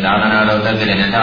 သာသနာတော်တက္ကရာ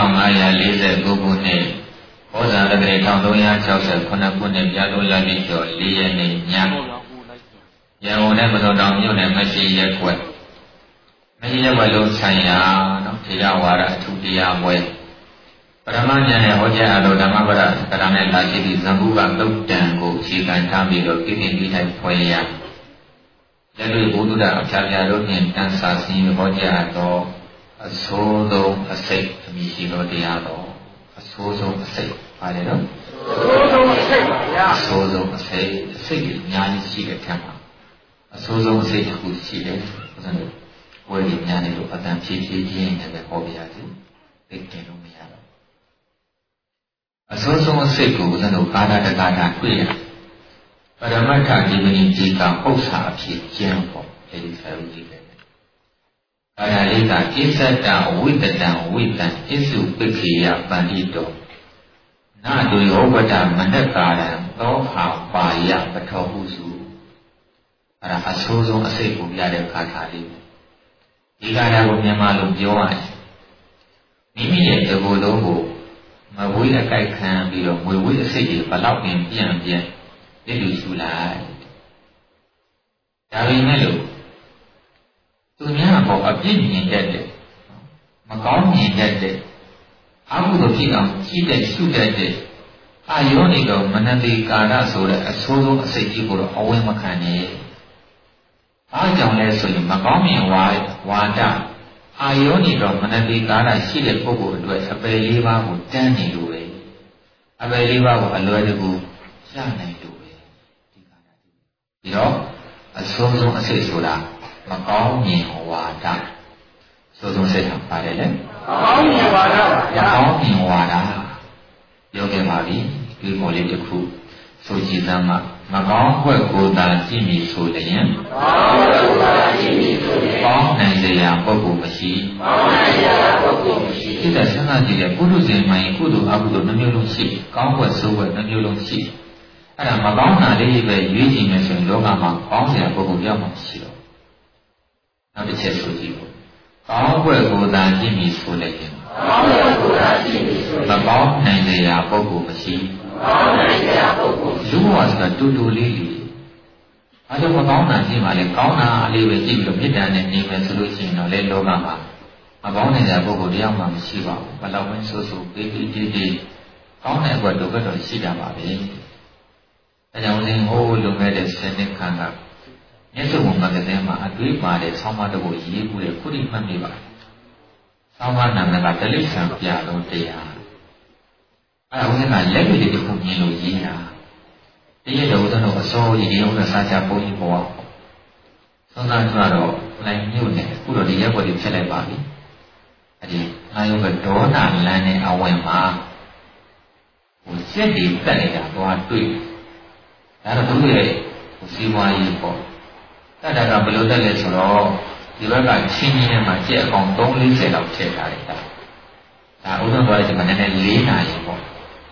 2549ခုနှစ်ဩဇာတက္ကရာ1369ခုနှစ်ပြတ်လို့လက်ပြီးကျော်4ရက်နေ့ညရန်ကုန်နဲ့မတော်တောင်မြို့နယ်မရှိရက်ွက်မရှိရက်ွက်လုံးဆိုင်ရာနော်ထေရဝါဒအထူးတရားပွဲပရမဉာဏ်နဲ့ဟောကြားတော်ဓမ္မပဒကရနဲ့လာရှိသည့်ဇံဘုကသုတ်တံကိုအခြေခံထားပြီးတော့ကိဋ္တိထိုင်ဖွဲ့ရလက်တွေ့ဘုဒ္ဓအဖျားဖျားတို့ဖြင့်တန်ဆာစီဟောကြားတော်အဆိုးဆုံးအစိတ်အမိရှိသောတရားတော်အဆိုးဆုံးအစိတ်ပါတယ်နော်အဆိုးဆုံးအစိတ်ပါဗျာအဆိုးဆုံးအစိတ်အများကြီးရှိတဲ့ထက်မှာအဆိုးဆုံးအစိတ်တစ်ခုရှိတယ်ဆိုတော့ဝယ်ရများနေလို့အတန်ဖြည်းဖြည်းချင်းနဲ့ပဲဟောပြရစီသိကျင်လို့မရတော့အဆိုးဆုံးအစိတ်ကိုဦးဇင်းတို့ကာတာတကာတာတွေ့ရပရမတ္ထဒီမဏိဒီကဥစ္စာအဖြစ်ကျင့်ဖို့အဲဒီဆရာကြီးပဲကာယလေးကဣသတ္တဝိတတံဝိတံဣစုပိခေယပန္တိတောနာတုယောဝတ္တမနကာရံသောဟာပါယပထောဟုစုအဲ့ဒါအဆိုးဆုံးအစိတ်ကိုပြတဲ့ကာထာလေးဒီကာထာကိုမြန်မာလိုပြောရရင်မိမိရဲ့တကူလုံးကိုမဝေးအကြိုက်ခံပြီးတော့ငွေဝေးအစိတ်တွေဘလောက်ပြင်ပြန်ဒီလိုရှုလိုက်ဒါပေမဲ့လို့သူများကတော့အပြစ်မြင်တတ်တယ်မကောင်းမြင်တတ်တယ်အမှုတို့ဖြစ်အောင်ကြီးတဲ့ရှုတတ်တဲ့အာယောနိကောမနတိကာရဆိုတဲ့အဆိုးဆုံးအစိတ်ကြီးကိုတော့အဝင်းမခံနဲ့အားကြောင့်လဲဆိုရင်မကောင်းမြင်ဝါဒအာယောနိကောမနတိကာရရှိတဲ့ပုဂ္ဂိုလ်အတွက်အပယ်လေးပါးကိုတန်းနေလို့ပဲအပယ်လေးပါးကိုအလွယ်တကူရနိုင်လို့ပဲဒီကာရဒီတော့အဆိုးဆုံးအစိတ်ဆိုတာမကောင်းမြင်ဝါဒဆိုဆုံးစိတ်ဟာပါတယ်လေမကောင်းမြင်ဝါဒပါဗျာမကောင်းမြင်ဝါဒပြောခဲ့ပါပြီဒီမော်လေးတစ်ခုဆိုကြည်စမ်းမကောင်းဘွက်ကိုသာကြည့်မိဆိုလျင်ကောင်းဘွက်ကိုသာကြည့်မိဆိုလျင်ကောင်းနိုင်စရာပုဂ္ဂိုလ်မရှိကောင်းနိုင်စရာပုဂ္ဂိုလ်မရှိဒီတဲ့စဉ်းစားကြည့်တဲ့ပုထုဇဉ်မှန်ကုသိုလ်အကုသိုလ်နှမျိုးလုံးရှိကောင်းဘွက်ဆိုးဘွက်နှမျိုးလုံးရှိအဲ့ဒါမကောင်းတာလေးပဲရွေးကြည့်မယ်ဆိုရင်လောကမှာကောင်းစရာပုဂ္ဂိုလ်ပြောင်းမှာရှိတော့နောက်တစ်ချက်ဆိုကြည့်ဖို့ကောင်းဘွယ်ကိုသာကြည့်မိဆိုလိုက်ရင်ကောင်းဘွယ်ကိုသာကြည့်မိဆိုမကောင်းနိုင်စရာပုဂ္ဂိုလ်မရှိကောင်းနိုင်စရာပုဂ္ဂိုလ်လူဘဝဆိုတာတူတူလေးလေးအဲဒါမကောင်းတာကြည့်ပါလေကောင်းတာလေးပဲကြည့်ပြီးတော့မေတ္တာနဲ့နေမယ်ဆိုလို့ရှိရင်တော့လေလောကမှာမကောင်းနိုင်စရာပုဂ္ဂိုလ်တရားမှမရှိပါဘူးဘလောက်ဝင်းဆိုးဆိုးပေးပေးတီးတီးကောင်းတဲ့အကွက်တော့ကတော့ရှိကြပါပဲအဲကြောင့်လည်းဟိုးလုံခဲ့တဲ့စနစ်ခံကမြတ်စွာဘုရားကတည်းမှာအတွေ့ပါတဲ့ဆောင်းပါးတစ်ခုရေးခုတဲ့ခုရိမှတ်မိပါဆောင်းပါးနာမည်ကတလိษံပြလုံးတရားအဲ့ဒါဦးဇင်းကလက်တွေ့တစ်ခုမြင်လို့ရေးတာတရတဲ့ဦးဇင်းတို့အစိုးရရေးဦးဇင်းစာချဘုန်းကြီးပေါ်ဆုံးသားကြတော့နိုင်မြို့နယ်အခုတော့ဒီရက်ပေါ်ဒီဖြစ်လိုက်ပါပြီအဲ့ဒီအာယုကဒေါနာလန်းနဲ့အဝင်မှာဟိုစက်တွေတက်နေတာတော့တွေ့ဒါတော့သူရဲ့စီးပွားရေးပေါ့တတ်တာကဘယ်လိုတက်လဲဆိုတော့ဒီဘက်ကချင်းချင်းနဲ့မှကြက်အကောင်340လောက်ထည့်ထားတယ်ဒါဥဒ္ဓဘောရဲ့ဒီမှာနည်းနည်း4နာရီပေါ့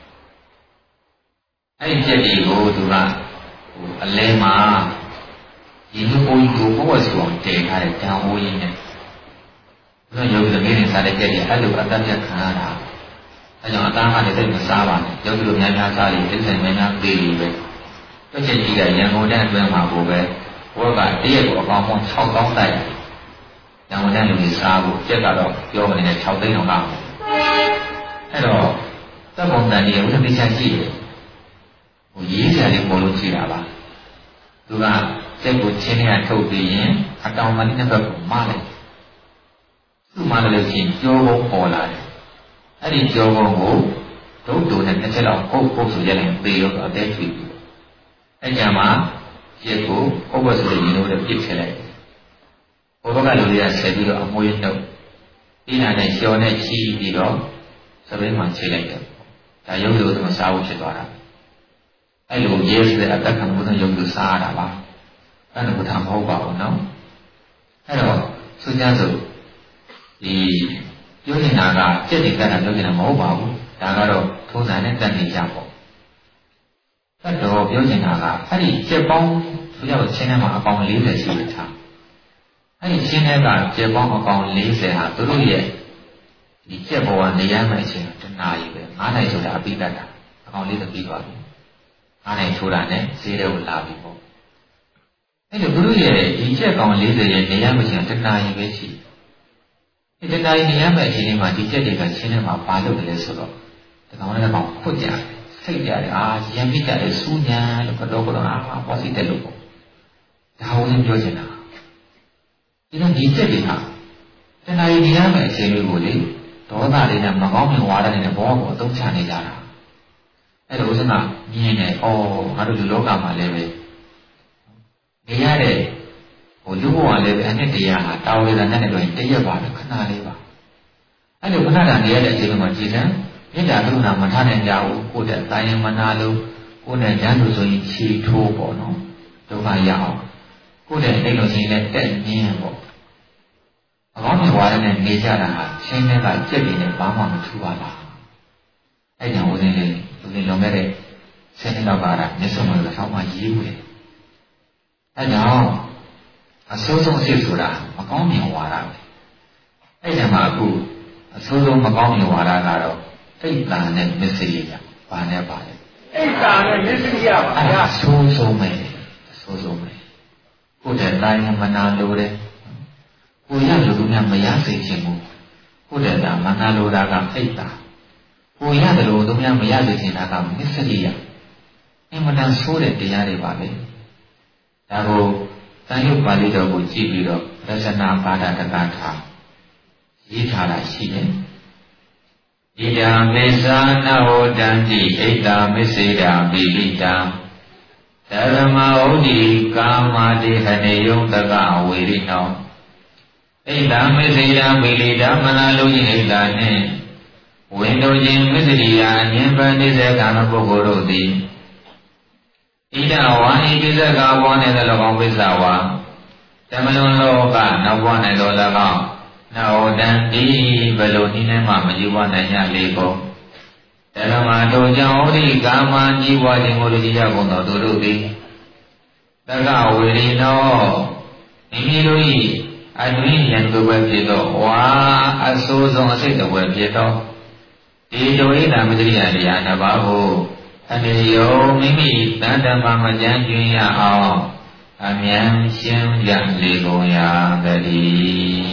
အဲ့ဒီကြက်တွေကိုသူကအလဲမှာဒီလူပိုးကြီးကိုဘဝဆိုအောင်တည်ထားတဲ့တန်ဖိုးရင်းနဲ့ဘုရားယောဂီသမီးတွေစားတဲ့ကြက်တွေအဲ့လိုအတတ်ပြတ်ခံရတာအဲ့ကြောင့်အသားကလည်းသိမစားပါနဲ့ယောဂီတို့များများစားလို့သိစိတ်များများသေးပြီပဲတွက်ချက်ကြည့်တဲ့ရန်ကုန်တန်းအတွင်းမှာကိုပဲဘုရားကတရက်ကိုအကောင်ပေါင်း6000တိုက်တယ်။ညောင်တန်းလူကြီးစားဖို့ကြက်ကတော့ပြောမနေနဲ့6သိန်းတော့လောက်။အဲ့တော့တပ်ပုံတန်ကြီးကဥဒ္ဒပိချာရှိတယ်။ဟိုရေးစရာလေးပေါ်လို့ရှိတာပါ။သူကကြက်ကိုချင်းနဲ့ထုတ်ပြီးရင်အတောင်မလေးနှစ်ဘက်ကိုမလိုက်။သူ့မလည်းချင်းကြောဘုံပေါ်လာတယ်။အဲ့ဒီကြောဘုံကိုဒုတ်တူနဲ့တစ်ချက်လောက်ပုတ်ဆိုရရင်ပေးတော့အသေးချွေပြီးအဲ့ကြမှာကျက်ကိုဥပ္ပဆိုတဲ့ညီတို့လည်းပြစ်ထည့်လိုက်ဘုဘကလူတွေကဆက်ပြီးတော့အမွှေးနှုတ်ပြီးလာတဲ့လျှော်နဲ့ချီးပြီးတော့စပိန်မှချိန်လိုက်တယ်ဒါရုပ်လို့မစားဘူးဖြစ်သွားတာအဲ့လိုရဲစတဲ့အသက်ခံမှုသောရုပ်လို့စားရတာပါအဲ့ဒါကမဟုတ်ပါဘူးနော်အဲ့တော့ဆိုကြစို့ဒီပြောနေတာကကြက်တွေကတာပြောနေတာမဟုတ်ပါဘူးဒါကတော့ထုံးစံနဲ့တက်နေကြပေါ့တတ်တော်ပြောနေတာကအဲ့ဒီကျက်ပေါင်းဆိုကြတော့ချင်းထဲမှာအပေါင်း40ရှိတယ်ထားအဲ့ဒီချင်းထဲကကျက်ပေါင်းအပေါင်း40ဟာသူတို့ရဲ့ဒီကြက်ဘဝနေရမယ့်အချိန်တနာရီပဲ9နိုင်ဆိုတာအပိတတ်တာအကောင်လေးတပြီးသွားပြီ9နိုင်ထိုးတာနဲ့ဈေးတွေကိုလာပြီပေါ့အဲ့လိုဘုရုရဲ့ဒီကြက်ကောင်40ရဲ့နေရမယ့်အချိန်တနာရီပဲရှိဒီတနာရီနေရမယ့်အချိန်လေးမှာဒီကြက်တွေကချင်းထဲမှာပါလို့တယ်ဆိုတော့ဒီကောင်လည်းကောင်ခွတ်ကြတယ်စိတ်ကြတယ်ရံပြစ်ကြတယ်စူးညာလို့ကတော့ပေါ်စီတယ်လို့ပေါ့ဒါဝင်ပြောချင်တာဒီတော့ဒီကြက်တွေဟာတဏှာကြီးနေရမယ့်အခြေအနေကိုလေဒေါသလေးနဲ့မကောင်းမြင်ဝါဒနဲ့ဘောကိုအသုံးချနေကြတာအဲ့လိုဥစဉ်ကမြင်နေငါတို့ဒီလောကမှာလည်းပဲနေရတဲ့လူဘဝလည်းပဲအနှစ်တရားဟာတာဝေဒနာနဲ့တော့တရက်ပါပဲခဏလေးပါအဲ့လိုခဏတာနေရတဲ့အချိန်မှာကြည်စံမေတ္တာကရုဏာမထားနိုင်ကြဘူးကိုယ့်တဲ့တာယံမနာလို့ကိုယ့်နဲ့ဉာဏ်လို့ဆိုရင်ခြေထိုးပေါ့နော်ဒုက္ခရအောင်ကိုယ့်တဲ့အိမ်လို့ရှိရင်လည်းတက်မြင်းပေါ့အကောင်းမြင်ဝါဒနဲ့နေကြတာဟာချင်းနဲ့ကကြက်တွေနဲ့ဘာမှမထူပါလားအဲ့ကြောင့်ဦးဇင်းလေးလူတွေလွန်ခဲ့တဲ့ဆယ်နှစ်လောက်ကမျက်စုံမှာတစ်ထောင်မှရေးဘူးလေအဲ့ကြောင့်အဆိုးဆုံးအဖြစ်ဆိုတာမကောင်းမြင်ဝါဒပဲအဲ့ဒီမှာအခုအဆိုးဆုံးမကောင်းမြင်ဝါဒကတော့အိတ်တာနဲ့မစ္စရိယဘာနဲ့ပါလဲအိတ်တာနဲ့မစ္စရိယပါဗျာအဆိုးဆုံးပဲကိုယ်တဲ့တိုင်းမနာလိုတယ်ကိုရလူများမရစေချင်ဘူးကိုယ်တဲ့မနာလိုတာကအိတ်တာကိုရတယ်လို့သူများမရစေချင်တာကမစ္စရိယအမှန်တန်ဆိုးတဲ့တရားတွေပါပဲဒါကိုတန်ရုပ်ပါဠိတော်ကိုကြည့်ပြီးတော့ရသနာဘာဒတက္ကထာရေးထားတာရှိတယ်ဣဒံမေသာနဟောတံတိဣဒာမစ္စေတာပိလိတံဓမ္မဩဒီကာမတိဟနေယုံတကဝေရိနောဣဒာမစ္စေတာပိလိတံမနာလိုခြင်းဣဒာနှင့်ဝိတုခြင်းမစ္စရိယာဉာဏ်ပန်နေစေကာမပုဂ္ဂိုလ်တို့သည်ဣဒဝါဤပိစကဘဝနဲ့လည်းကောင်းပိစဝါတမလွန်လောကနောက်ဘဝနဲ့လည်းကောင်းနောတံတိဘလို့နိနေမှမယူပါနိုင်ရလေကုန်ဓမ္မတို့ကြောင့်ဩဒီကာမကြီးပွားခြင်းကိုလူကြီးရကုန်သောသူတို့သည်တက္ကဝေရိနောမိမိတို့၏အတွင်းဉာဏ်ကိုပဲဖြစ်သောဝါအဆိုးဆုံးအစိတ်တော်ပဲဖြစ်သောဒီတို့ဣဒံမစ္စရိယတရားနှစ်ပါးကိုအနေယုံမိမိတန်တမာမကြမ်းကျွင်းရအောင်အမြန်ရှင်းရလေကုန်ရာတည်း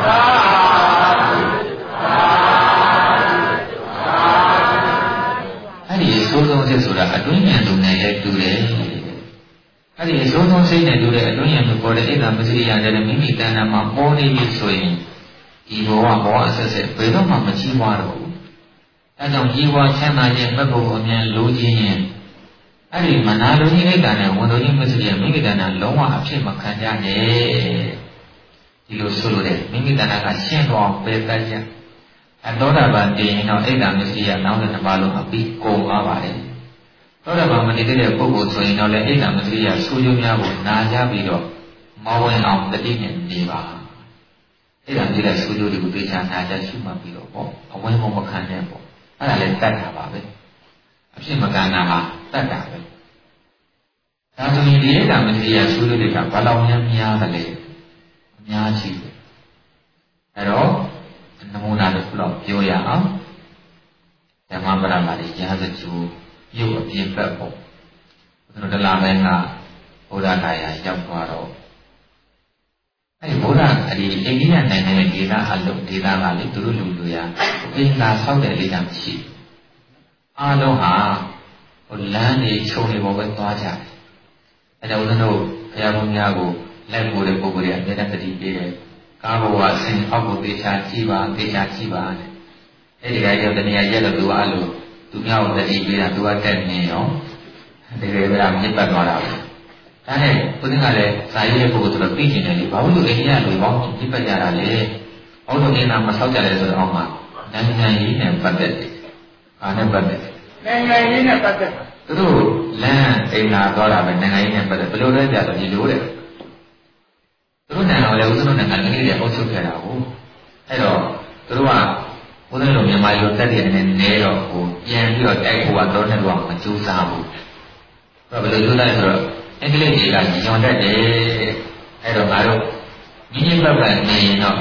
အဲ့ဒီအဆိုးဆုံးစိတ်ဆိုတာအတွင်းဉာဏ်သူနဲ့လည်းတူတယ်အဲ့ဒီအဆိုးဆုံးစိတ်နဲ့တူတဲ့အတွင်းဉာဏ်ကိုပေါ်တဲ့ဣဒံမစ္စရိယတဲ့မိမိတန်တမာပေါ်နေပြီဆိုရင်ဒီဘဝအဆက်ဆက်ဘယ်တော့မှမချီးမွားတော့ဘူးအဲကြောင့်ကြီးပွားချမ်းသာခြင်းမဲ့ဖို့အမြန်လိုချင်ရင်အဲ့ဒီမနာလိုခြင်းဣဒ္ဓာနဲ့ဝန်တော်ခြင်းမစ္စရိယမိမိတဏ္ဍာလုံးဝအဖြစ်မခံကြနဲ့ဒီလိုဆိုလို့တဲ့မိမိတဏ္ဍာကရှင်းသွားပယ်တတ်ခြင်းအသောတာပန်တည်ရင်တော့ဣဒ္ဓာမစ္စရိယနောက်တဲ့တစ်ပါးလုံးအပြီးကုန်သွားပါတယ်သောတာပန်မတည်တဲ့ပုဂ္ဂိုလ်ဆိုရင်တော့လည်းဣဒ္ဓာမစ္စရိယဆူကျိုးများကိုနာကြပြီးတော့မဝင်အောင်တတိနဲ့နေပါဣဒ္ဓာဒီတဲ့ဆူကျိုးတွေကိုသိချာနာကြရှိမှပြီးတော့ပေါ့အဝင်မခံနဲ့ပေါ့အဲ့ဒါလည်းတတ်တာပါပဲအဖြစ်မကဏ္ဍဟာတတ်တာပဲဒါဆိုရင်ဒီဣဒ္ဓမစ္စရိယဆူကျိုးတွေကဘယ်လောက်များတယ်လဲအများကြီးပဲအဲ့တော့နမူနာတစ်ခုတော့ပြောရအောင်ဓမ္မပရမတိရာဇကျူရုပ်အပြည့်ပတ်ပေါ့ဘုရားတလားမဲကဘုရားကာယရောက်သွားတော့အဲ့ဒီဘုရားအိန္ဒိယနိုင်ငံရဲ့ဒေသအလုံးဒေသကလေသူတို့လူရအင်္ဂါဆောက်တဲ့ဒေသမရှိအားလုံးဟာလမ်းတွေခြုံတွေပေါ်ပဲသွားကြတယ်အဲ့ဒါဦးဇင်းတို့ဘုရားဘုရားကိုလက်ကိုတဲ့ပုဂ္ဂိုလ်တွေအမြဲတမ်းတတိပေးတယ်ကားဘဝအစဉ်အောက်ကိုသေချာကြည့်ပါသေချာကြည့်ပါတဲ့အဲ့ဒီကရောက်တဲ့နေရာရက်တော့သူအဲ့လိုသူများကိုတတိပေးတာသူကတက်နေရောတကယ်ပဲမြစ်ပတ်သွားတာပဲဒါနဲ့ဘုရားကလည်းစာရေးတဲ့ပုဂ္ဂိုလ်ဆိုတော့ပြီးကျင်တယ်လေဘာလို့အိန္ဒိယလူပေါင်းမြစ်ပတ်ကြတာလဲအောက်တော်နေနာမဆောက်ကြတယ်ဆိုတော့အောက်မှာနိုင်ငံရေးနဲ့ပတ်သက်တယ်ဘာနဲ့ပတ်သက်နိုင်ငံရေးနဲ့ပတ်သက်သူတို့လမ်းအိမ်လာသွားတာပဲနိုင်ငံရေးနဲ့ပတ်သက်ဘယ်လိုလဲကြတော့ဒီလိုတဲ့သူတို့နိုင်ငံလည်းဦးဇင်းတို့နိုင်ငံကြီးတွေအုပ်ချုပ်ခဲ့တာကိုအဲ့တော့သူတို့ကဦးဇင်းတို့မြန်မာလူတက်တဲ့အနေနဲ့တော့ဟိုပြန်ပြီးတော့တိုက်ဖို့ကတော့နဲ့တော့မကြိုးစားဘူးဘယ်လိုကြိုးစားလဲဆိုတော့အင်္ဂလိပ်တွေကညွန်တတ်တယ်အဲ့တော့ငါတို့ညီညီပတ်ပတ်နေရင်တော့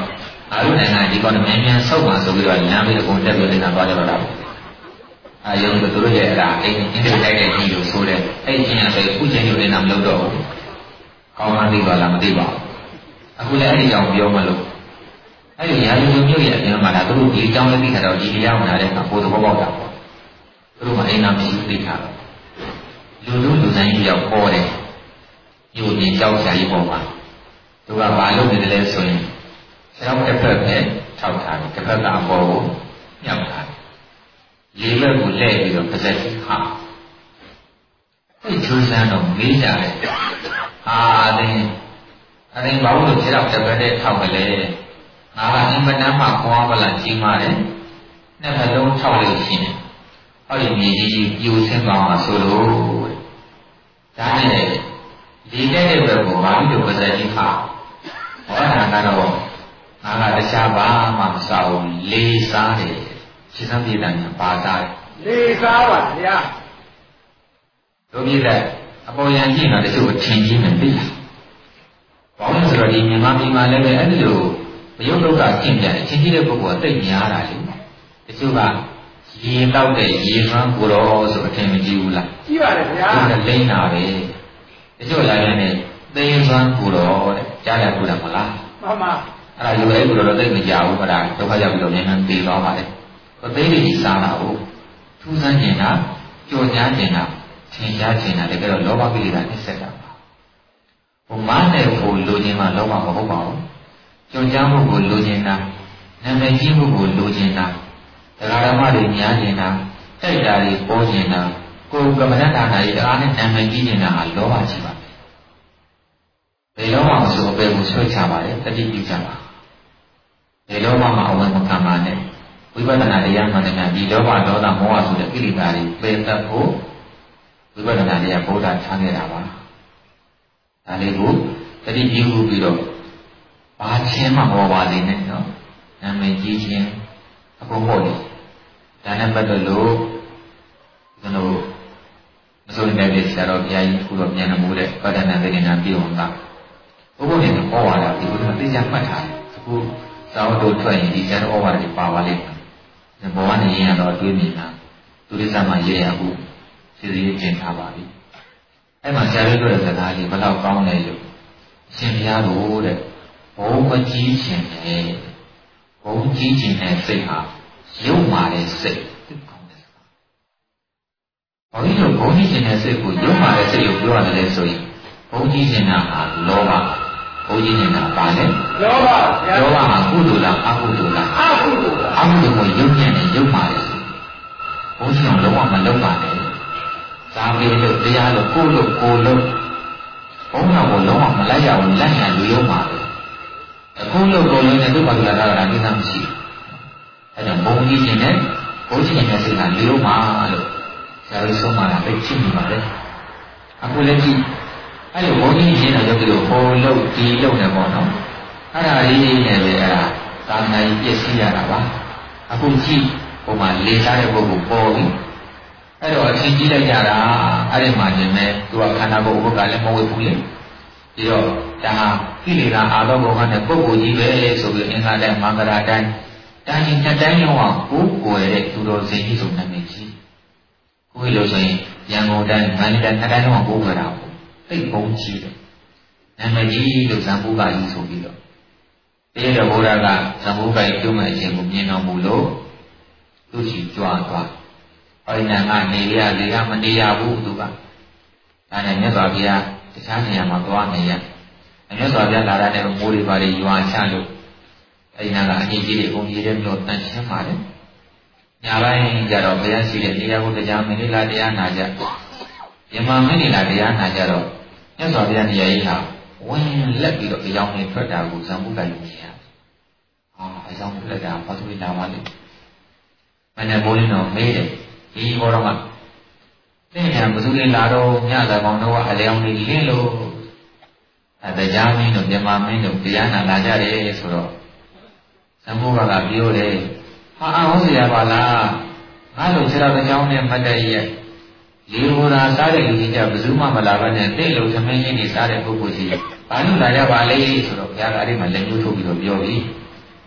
အားလုံးနိုင်ငံဒီကောင်မြန်မြန်ဆောက်ပါဆိုပြီးတော့လမ်းပြီးတော့ကုန်တက်ပြီးနေတာသွားကြတော့တာအာယုံတို့တို့ရဲ့အဲ့ဒါအင်းဒီတိုက်တဲ့ကြီးလို့ဆိုတဲ့အဲ့ဒီချင်းဆိုခုချင်းอยู่နေတာမလုပ်တော့ဘူးကောင်းမှသိပါလားမသိပါဘူးအခုလည်းအဲ့ဒီကြောင့်ပြောမလို့အဲ့ဒီရာဇဝင်မျိုးရဲ့အပြင်မှာဒါတို့ဒီကြောင်းလေးသိခါတော့ဒီတရားဝင်လာတဲ့အခါပိုသဘောပေါက်တာပေါ့တို့ကအိမ်နာမရှိသိခါတော့လူဆိုင်ကြီးရောက်ပေါ်တယ်ယူနေကြောက်ကြရေးပေါ်မှာတို့ကဘာလုပ်နေတယ်လဲဆိုရင်ဆရာတစ်ဖက်ပဲထောက်ထားတယ်တစ်ဖက်ကအပေါ်ကိုညှောက်ထားတယ်လေးဘက်ကိုလဲပြီးတော့ပါဇက်ကြီးဟာအဲ့ကျိုးစမ်းတော့မေးကြတယ်ဟာအရင်ဘာလို့ခြေတော့တစ်ဖက်နဲ့ထောက်ကြလဲငါကအင်မတန်မှခွာပလာကြီးမာတယ်နှစ်ဖက်လုံးထောက်လို့ရှိနေဟောဒီမြေကြီးပြိုဆင်းသွားမှာဆိုလို့ဒါနဲ့ဒီတဲ့ဘက်ကိုဘာလို့ပါဇက်ကြီးဟာဟောတာကတော့ငါကတခြားဘာမှမစားဘူးလေးစားတယ်ရှင်းသပြေတန်ပါစားတယ်လေးစားပါဗျာတို့ပြည့်တဲ့အပေါ်ယံကြည့်တော့တချို့ထင်ကြီးမှသိလားဘာလို့ဆိုတော့ဒီမြန်မာပြည်မှာလည်းပဲအဲ့ဒီလိုဘယုတ်ဒုက္ခကျင့်ကြတယ်ချင်းကြီးတဲ့ပုဂ္ဂိုလ်ကတိတ်များတာလေတချို့ကရေတောက်တဲ့ရေသွမ်းကိုတော့ဆိုအထင်မကြီးဘူးလားကြီးပါတယ်ဗျာအဲ့ဒါလိမ့်တာပဲတချို့လာရင်လည်းသိန်းသွမ်းကိုတော့တဲ့ကြားတယ်ကိုတော့မလားမှန်ပါအဲ့ဒါယူရဲကိုတော့သိမကြဘူးအဲ့ဒါဒုက္ခရောက်ပြီးတော့မြန်မြန်ပြေးသွားပါလေသိန်းတွေစားတာကိုထူးဆန်းနေတာကြော်ကြားနေတာထင်ရှားနေတာတကယ်တော့လောဘကိလေသာနှိစ္စတာပါဟိုမားတဲ့ကိုလိုချင်မှလောဘမဟုတ်ပါဘူးကြော်ကြားမှုကိုလိုချင်တာနာမည်ကြီးမှုကိုလိုချင်တာတရားဓမ္မတွေများချင်တာတိုက်တာတွေပေါ်ချင်တာကိုယ်ကမ္မဋ္ဌာန်းတွေအားနဲ့နာမည်ကြီးနေတာဟာလောဘရှိပါဘယ်လောဘမဆိုအပေကိုဆွဲချပါတယ်တတိပြုကြပါဘယ်လောဘမှအဝယ်မခံပါနဲ့ဝိပဿနာတရားမှန်တယ်ဒီလောဘဒေါသမောဟဆိုတဲ့ကိလေသာတွေပယ်တတ်ဖို့ဝိပဿနာတရားဘုရားထားခဲ့တာပါဒါလေးကိုတတိပြုပြီးတော့ဘာချင်းမှမဟောပါသေးနဲ့နော်နာမည်ကြီးခြင်းအကုန်ဟုတ်တယ်ဒါနဲ့ပတ်သက်လို့ကျွန်တော်မဆိုရင်လည်းဆရာတော်ဘုရားကြီးခုတော့ပြန်လို့တဲ့ပဋ္ဌာန်းသေနာပြေအောင်ကဘုရားရှင်ဟောပါတာဒီလိုသိကြမှတ်ထားတယ်အခုသာဝတ္ထုထွက်ရင်ဒီဆရာတော်ဟောပါတယ်ပါပါလိမ့်မယ်ဘဝနဲ့ရင်းရတော့တွေးမြင်တာသူရိသမရေရဟုစီစီကျင်ထားပါပြီအဲ့မှာဆရာတော်ပြောတဲ့စကားကြီးဘယ်တော့ကောင်းလဲလို့ရှင်ဘုရားတို့တဲ့ဘုံမကြီးခြင်းနဲ့ဘုံကြီးခြင်းနဲ့စိတ်ဟာရုပ်မာတဲ့စိတ်သိကောင်းတဲ့စကားဘာလို့လဲဘုံကြီးခြင်းနဲ့စိတ်ကိုရုပ်မာတဲ့စိတ်ကိုပြောရတယ်ဆိုရင်ဘုံကြီးခြင်းဟာလောဘဘုံကြီးနေတာပါလေလောဘလောဘဟာကုသိုလ်လားအကုသိုလ်လားအကုသိုလ်အကုသိုလ်ကိုရုပ်ညံ့နဲ့ရုပ်မာတယ်ဘုံကြီးအောင်လုံးဝမလုံးပါနဲ့ဇာမေလို့တရားလို့ကိုလို့ဘုံတော်ကိုလုံးဝမလိုက်ရဘူးလက်ညာလူရုံမာတယ်အခုလို့ကိုလုံးနဲ့သူ့ဘာလို့လာတာလဲကိစ္စမရှိဘူးအဲဒါဘုံကြီးခြင်းနဲ့ဘုံကြီးနဲ့စိတ်ကလူရုံမာလို့ဆရာကြီးဆုံးမတာပဲဖြစ်နေပါလေအခုလည်းကြည့်အဲ့လိုဘုန်းကြီးရှင်းတော့ရုပ်ပြီးတော့ဟောလို့ဒီလို့နေပေါ့နော်အဲ့ဒါလေးနဲ့ပဲအဲ့ဒါသာမဏေပြည့်စည်ရတာပါအခုကြည့်ဟိုမှာလေးစားတဲ့ပုဂ္ဂိုလ်ပေါ်ပြီအဲ့တော့အထင်ကြီးလိုက်ကြတာအဲ့ဒီမှာနေမဲ့သူကခန္ဓာကိုယ်ဥပ္ပကလည်းမဝေဘူးလေပြီးတော့ဒါဟာကိလေသာအာသောဘုံကနဲ့ပုဂ္ဂိုလ်ကြီးပဲဆိုပြီးအင်္ဂါတိုင်းမင်္ဂလာတိုင်းတိုင်းနှစ်တိုင်းလုံးကကိုယ်ကိုယ်ရဲ့သူတော်စင်ကြီးဆိုနာမည်ကြီးကိုယ်လို့ဆိုရင်ရန်ကုန်တိုင်းမန္တလေးတိုင်းနှစ်တိုင်းလုံးကကိုယ်ွယ်တာသိဘုံကြီးတယ်နာမည်ကြီးလို့ဇံဘုရားကြီးဆိုပြီးတော့တရားတော်ဘုရားကဇံဘုရားကြီးပြုမဲ့အချိန်ကိုမြင်တော်မူလို့သူရှိကြွားသွားဟောဒီနာကနေရလေကမနေရဘူးသူကဒါနဲ့မြတ်စွာဘုရားတခြားနေရာမှာသွားနေရမြတ်စွာဘုရားလာတဲ့မိုးတွေပါတွေရွာချလို့အဲဒီနာကအကြီးကြီးတွေအုံကြီးတဲ့မျိုးတန်ရှင်းပါတယ်ညာပိုင်းကျတော့ဘုရားရှိတဲ့နေရာကိုတရားမင်းလေးလာတရားနာကြယမမင်းလေးလာတရားနာကြတော့မြတ်စွာဘုရားနေရာကြီးဟာဝင်လက်ပြီးတော့အယောင်တွေထွက်တာကိုဇံဘုရားကြီးမြင်ရတယ်အယောင်ထွက်တာဘာလို့လာပါလဲမနေ့ဘိုးလေးတော့မေးတယ်ဒီဘောတော်ကတဲ့ညာဘသူလေးလာတော့ညသာပေါင်းတော့အလျောင်းလေးလင်းလို့တရားမင်းတို့မြမမင်းတို့တရားနာလာကြတယ်ဆိုတော့ဇံဘုရားကပြောတယ်ဟာအဟောစရာပါလားငါတို့ခြေတော်တစ်ချောင်းနဲ့မတ်တည့်ရဲ့လေဝရာစားတဲ့လူကြီးကဘယ်သူမှမလာဘဲနဲ့တိတ်လို့သမင်းကြီးနေစားတဲ့ပုဂ္ဂိုလ်ကြီးဘာလို့လာရပါလဲဆိုတော့ဘုရားကအဲ့ဒီမှာလက်ညှိုးထုတ်ပြီးတော့ပြောပြီး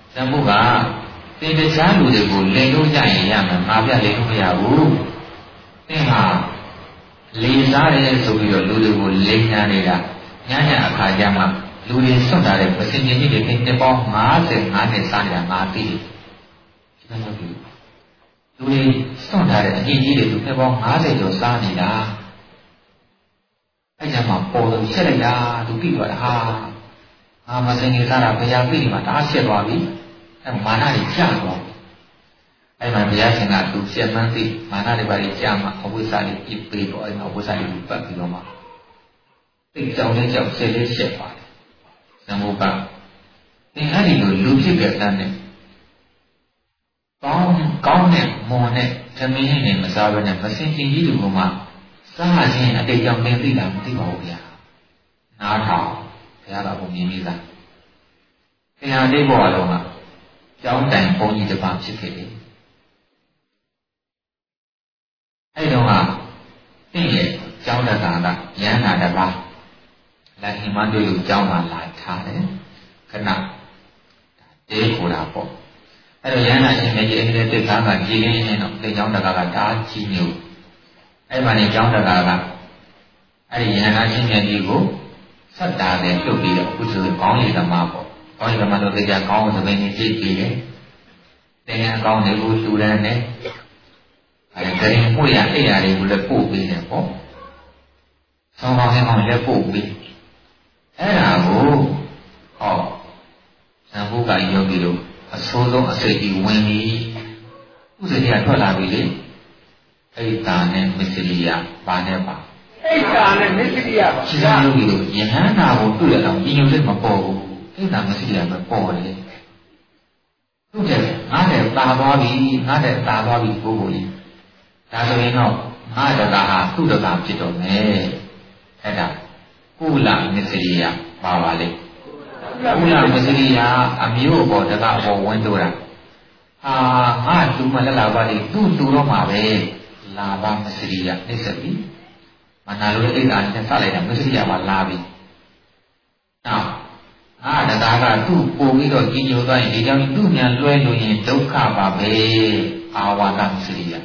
ဇံမှုကသင်တရားလူတွေကိုလိန်လို့ရရင်ရမယ်ငါပြလိန်လို့မရဘူးသင်ဟာလေးစားတယ်ဆိုပြီးတော့လူတွေကိုလိန်ညာနေတာညညအခါကျမှလူတွေစွန့်တာတဲ့ပစင်ကြီးတွေတင်ပေါင်း55နဲ့စားနေတာငါသိတယ်ဒီလိုမျိုးလူတွေစွန့်တာတဲ့အကြီးကြီးတွေသူတင်ပေါင်း50ကျော်စားနေတာအဲ့ကြမှာပေါ်လို့ဆက်လိုက်တာသူပြီးသွားတာဟာငါမစင်ကြီးစားတာဘယ်ရာပြီးဒီမှာဒါဆက်သွားပြီအဲ့မာနတွေကျသွားပြီအဲ့မှာဘုရားရှင်ကသူပြတ်မှန်းသိမာနတွေပါလေကြာမှာအဝိဇ္ဇာတွေပြစ်ပေးတော့အဲ့မှာအဝိဇ္ဇာတွေပတ်ပြီးတော့မှသိကြောင်လေးကြောင်ဆယ်လေးဆက်ပါတယ်ဇံမှုကသင်အဲ့ဒီလိုလူဖြစ်တဲ့အတန်းနဲ့ကောင်းတဲ့မွန်တဲ့သမီးနဲ့မစားဘဲနဲ့မစင်ကြင်ကြီးတွေကမှစားခြင်းအတိတ်ကြောင့်သင်သိတာမသိပါဘူးဗျာနားထောင်ဘုရားကဘုံမြင်ပြီးသားသင်ဟာဒီဘဝလုံးကကျောင်းတိုင်ဘုန်းကြီးတစ်ပါးဖြစ်ခဲ့တယ်အဲ့တော့ကသင်ရဲ့ကျောင်းတက္ကကရဟန္တာတစ်ပါးလက်ဟိမန်တို့လူကျောင်းမှာလာထားတယ်ခဏတေးခေါ်တာပေါ့အဲ့တော့ရဟန္တာရှင်မြတ်ကြီးအဲ့ဒီတိတ်ကားကကြည်လင်းနေတော့ဒီကျောင်းတက္ကကဒါကြီးညို့အဲ့မှာနေကျောင်းတက္ကကအဲ့ဒီရဟန္တာရှင်မြတ်ကြီးကိုဆက်တာနဲ့ပြုတ်ပြီးတော့အခုဆိုကောင်းရည်သမားပေါ့ကောင်းရည်သမားတို့တရားကောင်းအောင်သဘင်ကြီးကြည့်ပြီးတယ်တရားကောင်းတွေကိုလှူဒန်းတယ်အဲ့ဒါရင်ပို့ရအိယာတွေကိုလည်းပို့ပေးတယ်ပေါ့ဆောင်းကောင်းကောင်းလည်းပို့ပေးအဲ့ဒါကိုဟောဇံဘုကယောဂီတို့အဆိုးဆုံးအစိတ်ကြီးဝင်ပြီးဥစ္စရိယထွက်လာပြီလေအိတ်တာနဲ့မစ္စရိယပါနဲ့ပါအိတ်တာနဲ့မစ္စရိယပါရှင်ယောဂီတို့ယဟန္တာကိုတွေ့ရတော့ညင်ညွတ်လေးမပေါ်ဘူးအိတ်တာမစ္စရိယပဲပေါ်တယ်ဟုတ်တယ်ငါနဲ့တာသွားပြီငါနဲ့တာသွားပြီပုဂ္ဂိုလ်ကြီးဒါဆိုရင်တော့ငါတကားဟာသူ့တကားဖြစ်တော့မယ်အဲ့ဒါကုလမစ္စရိယပါပါလေကုလမစ္စရိယအမျိုးပေါ်တကားပေါ်ဝင်တော့တာဟာငါလူမလက်လာပါလေသူ့လူတော့မှာပဲလာပါမစ္စရိယနှိစ္စပြီမနာလို့အိတ်အားနဲ့စလိုက်တာမစ္စရိယမှာလာပြီနောက်တကားကသူ့ပို့ပြီးတော့ကြီးညိုသွားရင်ဒီကြောင့်သူ့ညာလွဲလို့ရင်ဒုက္ခပါပဲအာဝါဒမစ္စရိယ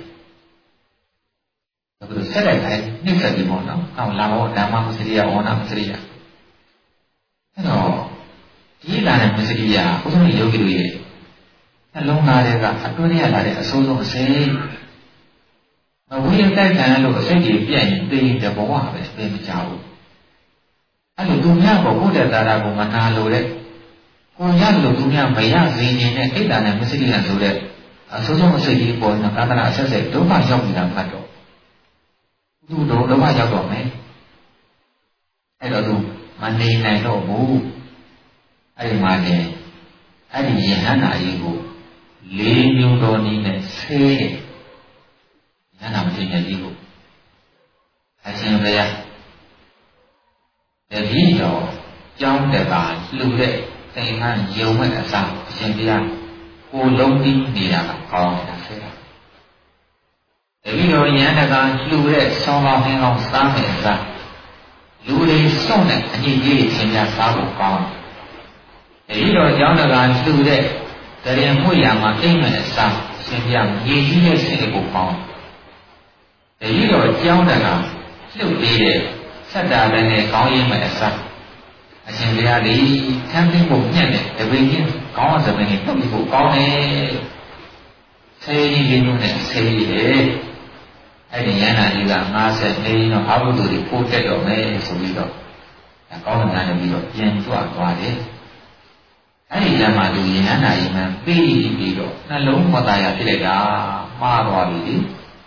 ဒါဆိုဆက်လိုက်တယ်နှိစ္စပြီပေါ့နော်နောက်လာတော့ဓမ္မမစ္စရိယဝဏမစ္စရိယအဲ့တော့ဒီလာတဲ့မစ္စရိယဥစ္စရိယောဂီတို့ရဲ့နှလုံးသားတွေကအတွင်းထဲရလာတဲ့အဆိုးဆုံးအစိတ်အဝိယတိုက်ခံလို့အစိတ်ကြီးပြတ်ရင်သိတဲ့ဘဝပဲသိမကြဘူးအဲ့လိုသူများကိုဘုဒ္ဓသာရကိုမနာလို့တဲ့ကိုရလို့သူများမရစေနေတဲ့အိတ်တာနဲ့မစ္စရိယဆိုတဲ့အဆိုးဆုံးအစိတ်ကြီးပေါ်နေသာသနာအဆက်ဆက်ဒုက္ခရောက်နေတာမှတ်တော့သူ့တော့ဒုက္ခရောက်တော့မယ်အဲ့တော့သူမနေနိုင်တော့ဘူးအဲ့ဒီမှာနေအဲ့ဒီယဟန္တာကြီးကိုလေးမျိုးတော်နည်းနဲ့ဆေးတယ်ယဟန္တာမသိတဲ့ကြီးကိုအရှင်ဘုရားတပည့်တော်ကျောင်းတကာလှူတဲ့သင်္ကန်းယုံမဲ့အစားအရှင်ဘုရားကိုလုံးပြီးနေတာကကောင်းတာဆေးတာတပည့်တော်ယဟန္တာကလှူတဲ့ဆောင်းကောင်းဟင်းကောင်းစားမယ်အစားလူတွေစွန့်တဲ့အညစ်အကြေးတွေသင်များစားဖို့ကောင်းတယ်တပည့်တော်ကျောင်းတကာလှူတဲ့တရင်မှုရမှာအိမ်မဲ့အစားသင်ပြမြေကြီးရဲ့စိတ်ကိုကောင်းတပည့်တော်ကျောင်းတကာလှုပ်ပေးတဲ့ဆက်တာလည်းနဲ့ကောင်းရင်းမဲ့အစားအရှင်ဘုရားလေးထမ်းသိဖို့ညံ့တဲ့တပည့်ချင်းကောင်းတဲ့ပင်ကိုထုတ်ပြီးဖို့ကောင်းတယ်ဆေးကြီးလေးမျိုးနဲ့ဆေးရည်အဲ့ဒီယန္တာကြီးက50နေတော့အာဟုသူတွေပို့တက်တော့မယ်ဆိုပြီးတော့ကောင်းတဲ့နာနဲ့ပြီးတော့ပြန်ကြွသွားတယ်အဲ့ဒီလမ်းမှာသူယန္တာကြီးမှပြီးတော့နှလုံးမသားရဖြစ်လိုက်တာမှားသွားပြီ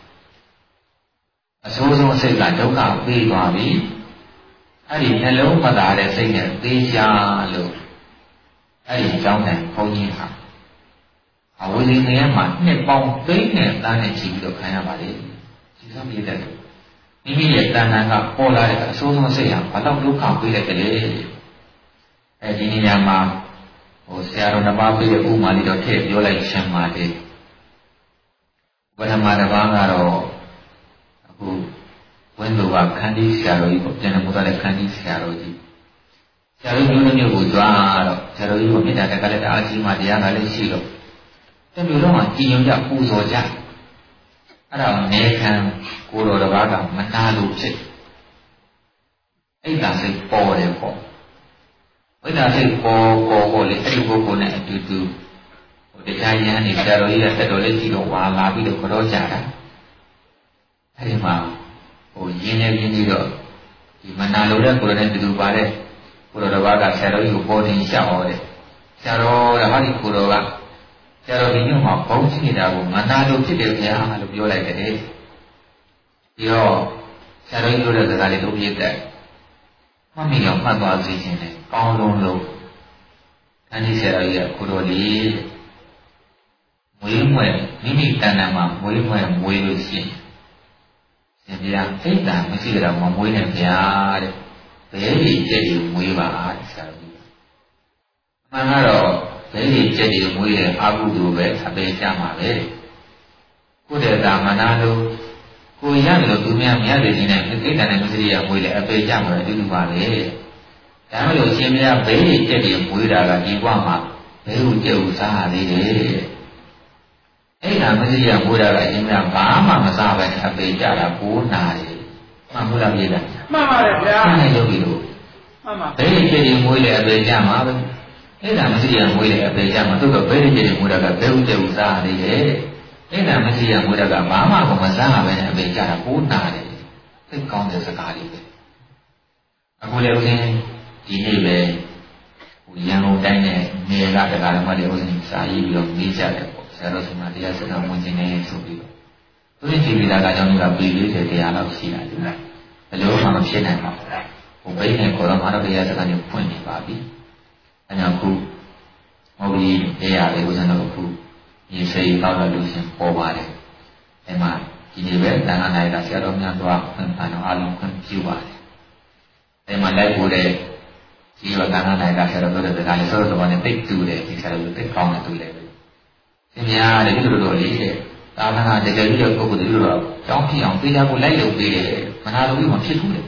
အဆိုးဆုံးအစိတ်ကဒုက္ခပေးသွားပြီအဲ့ဒီနှလုံးမသားတဲ့စိတ်နဲ့သိချလို့အဲ့ဒီကြောင်းတဲ့ဘုန်းကြီးဟာအဝိဇ္ဇာရဲ့မှာနှစ်ပေါင်းသိန်းနဲ့တန်းနဲ့ချီပြီးတော့ခံရပါလေဒီလိုမြည်တဲ့မိမိရဲ့တဏ္ဍာကပေါ်လာတဲ့အဆိုးဆုံးစိတ်ဟာဘာလို့ဒုက္ခပေးလိုက်ကြလဲအဲဒီနေရာမှာဆရာတော်တစ်ပါးပြည့်ဥမာလေးတော့ထည့်ပြောလိုက်ရှင်ပါတယ်ပထမတစ်ပါးကတော့အခုဝင်းလိုကခန္တီဆရာတော်ကြီးပေါ့ပြန်လို့သွားတဲ့ခန္တီဆရာတော်ကြီးဆရာတို့မျိုးမျိုးကိုကြွားတော့ဆရာတို့ကြီးကိုမေတ္တာတက်ကလည်းတအားကြီးမှတရားကလည်းရှိတော့တမျိုးလုံးကကြည်ညိုကြပူဇော်ကြအဲ့ဒါနေခံကိုတော်တစ်ပါးကမနာလို့ဖြစ်အိတ်သာစိတ်ပေါ်တယ်ပေါ့အိတ်သာစိတ်ပေါ်လေအဲ့ဒီပုဂ္ဂိုလ်နဲ့အတူတူတရားရန်နေဆရာတော်ကြီးကတက်တော်လေးကြည့်တော့ဝါလာပြီးတော့ကြောကြတာအဲဒီမှာရင်းနေတော့ဒီမနာလိုတဲ့ကိုယ်နဲ့တူတူပါတဲ့ကိုတော်တစ်ပါးကဆရာတော်ကြီးကိုပေါ်တင်ရှောက်ဟောတယ်ဆရာတော်ကဟာဒီကိုတော်ကဆရာတော်ဒီညမှာဘုံရှိနေတာကိုမနာလိုဖြစ်တယ်ဗျာလို့ပြောလိုက်တယ်ပြီးတော့ဆရာတော်ကြီးပြောတဲ့စကားလေးတို့ပြည့်တဲ့မှတ်မိအောင်မှတ်သွားစေခြင်းနဲ့ကောင်းလုံးလို့အဲဒီဆရာတော်ကြီးကကိုတော်လေးမွေးမွဲမိမိတဏ္ဍာမှာမွေးလို့ရှိရင်ရှင်ဗျာအိတ်တံမရှိကြတော့မမွေးနဲ့ဗျာတဲ့ဘယ်ဒီကျက်ကြီးမွေးပါဆရာတော်ကြီးအမှန်ကတော့ဘယ်ဒီကျက်ကြီးမွေးရင်အာဟုသူပဲအပေကြမှာပဲကိုယ်တဲ့တာမနာလို့ကိုရတယ်လို့သူများမရတဲ့ခြင်းနဲ့အိတ်တံနဲ့မရှိရမွေးလေအပေကြမှာအတူတူပါပဲဒါမှမဟုတ်ရှင်ဗျာဘယ်ဒီကျက်ကြီးမွေးတာကဒီဘဝမှာဘယ်လိုကျက်ဥစားရသေးတယ်အဲ့ဒါမသိရဘုရားကအရင်ကဘာမှမစားပဲအပေကြတာကိုးနာတယ်မှန်ဘူးလားပြည်လားမှန်ပါတယ်ဗျာမှန်တယ်လို့ပြီးလို့မှန်ပါဘယ်ဒီပြည်မွေးလေအပေကြမှာပဲအဲ့ဒါမသိရမွေးလေအပေကြမှာသူကဘယ်ဒီပြည်မွေးတာကဘယ်ဥကျဥစားရသေးတယ်အဲ့ဒါမသိရမွေးတာကဘာမှမစားပဲအပေကြတာကိုးနာတယ်သိကောင်းတဲ့စကားလေးပဲအခုလည်းဦးဇင်းဒီနေ့ပဲရန်ကုန်တိုင်းနဲ့နေကတရားဓမ္မတွေဦးဇင်းစာရေးပြီးတော့မေးကြတယ်ဆရာတော်ဆီမှာတရားစကားဝင်ခြင်းနဲ့ဆိုပြီးတော့သူတို့ကြည့်ပြီးသားကကြောင့်လည်းပြည်40တရားလောက်ရှိတာလူလိုက်ဘယ်လိုမှမဖြစ်နိုင်ပါဘူးဟိုဘိန်းနဲ့ခေါ်တော့မှတော့တရားစကားကိုဖွင့်နေပါပြီအဲကြောင့်ခုဟောပြီးတရားလေးဦးဇင်းတို့အခုဒီစေတောက်တဲ့လူရှင်ပေါ်ပါတယ်အဲမှာဒီနေ့ပဲတန်ခါနိုင်တာဆရာတော်များတော့ဖွင့်ပါတော့အလုံးဖွင့်ပြပါတယ်အဲမှာလိုက်ဖို့တဲ့ဒီတော့တန်ခါနိုင်တာဆရာတော်တို့တဲ့ဒါလည်းစောစောနဲ့တိတ်တူတယ်ဒီဆရာတော်တိတ်ကောင်းတယ်တူတယ်သင်များတဲ့ဒီလိုလိုလေးတဲ့သာသနာတကယ်ကြီးတဲ့ပုဂ္ဂိုလ်တွေတော့ကြောင်းဖြစ်အောင်ပေးကြဖို့လိုက်လုပ်ပေးတယ်မနာလိုပြီးမှဖြစ်ဘူးတဲ့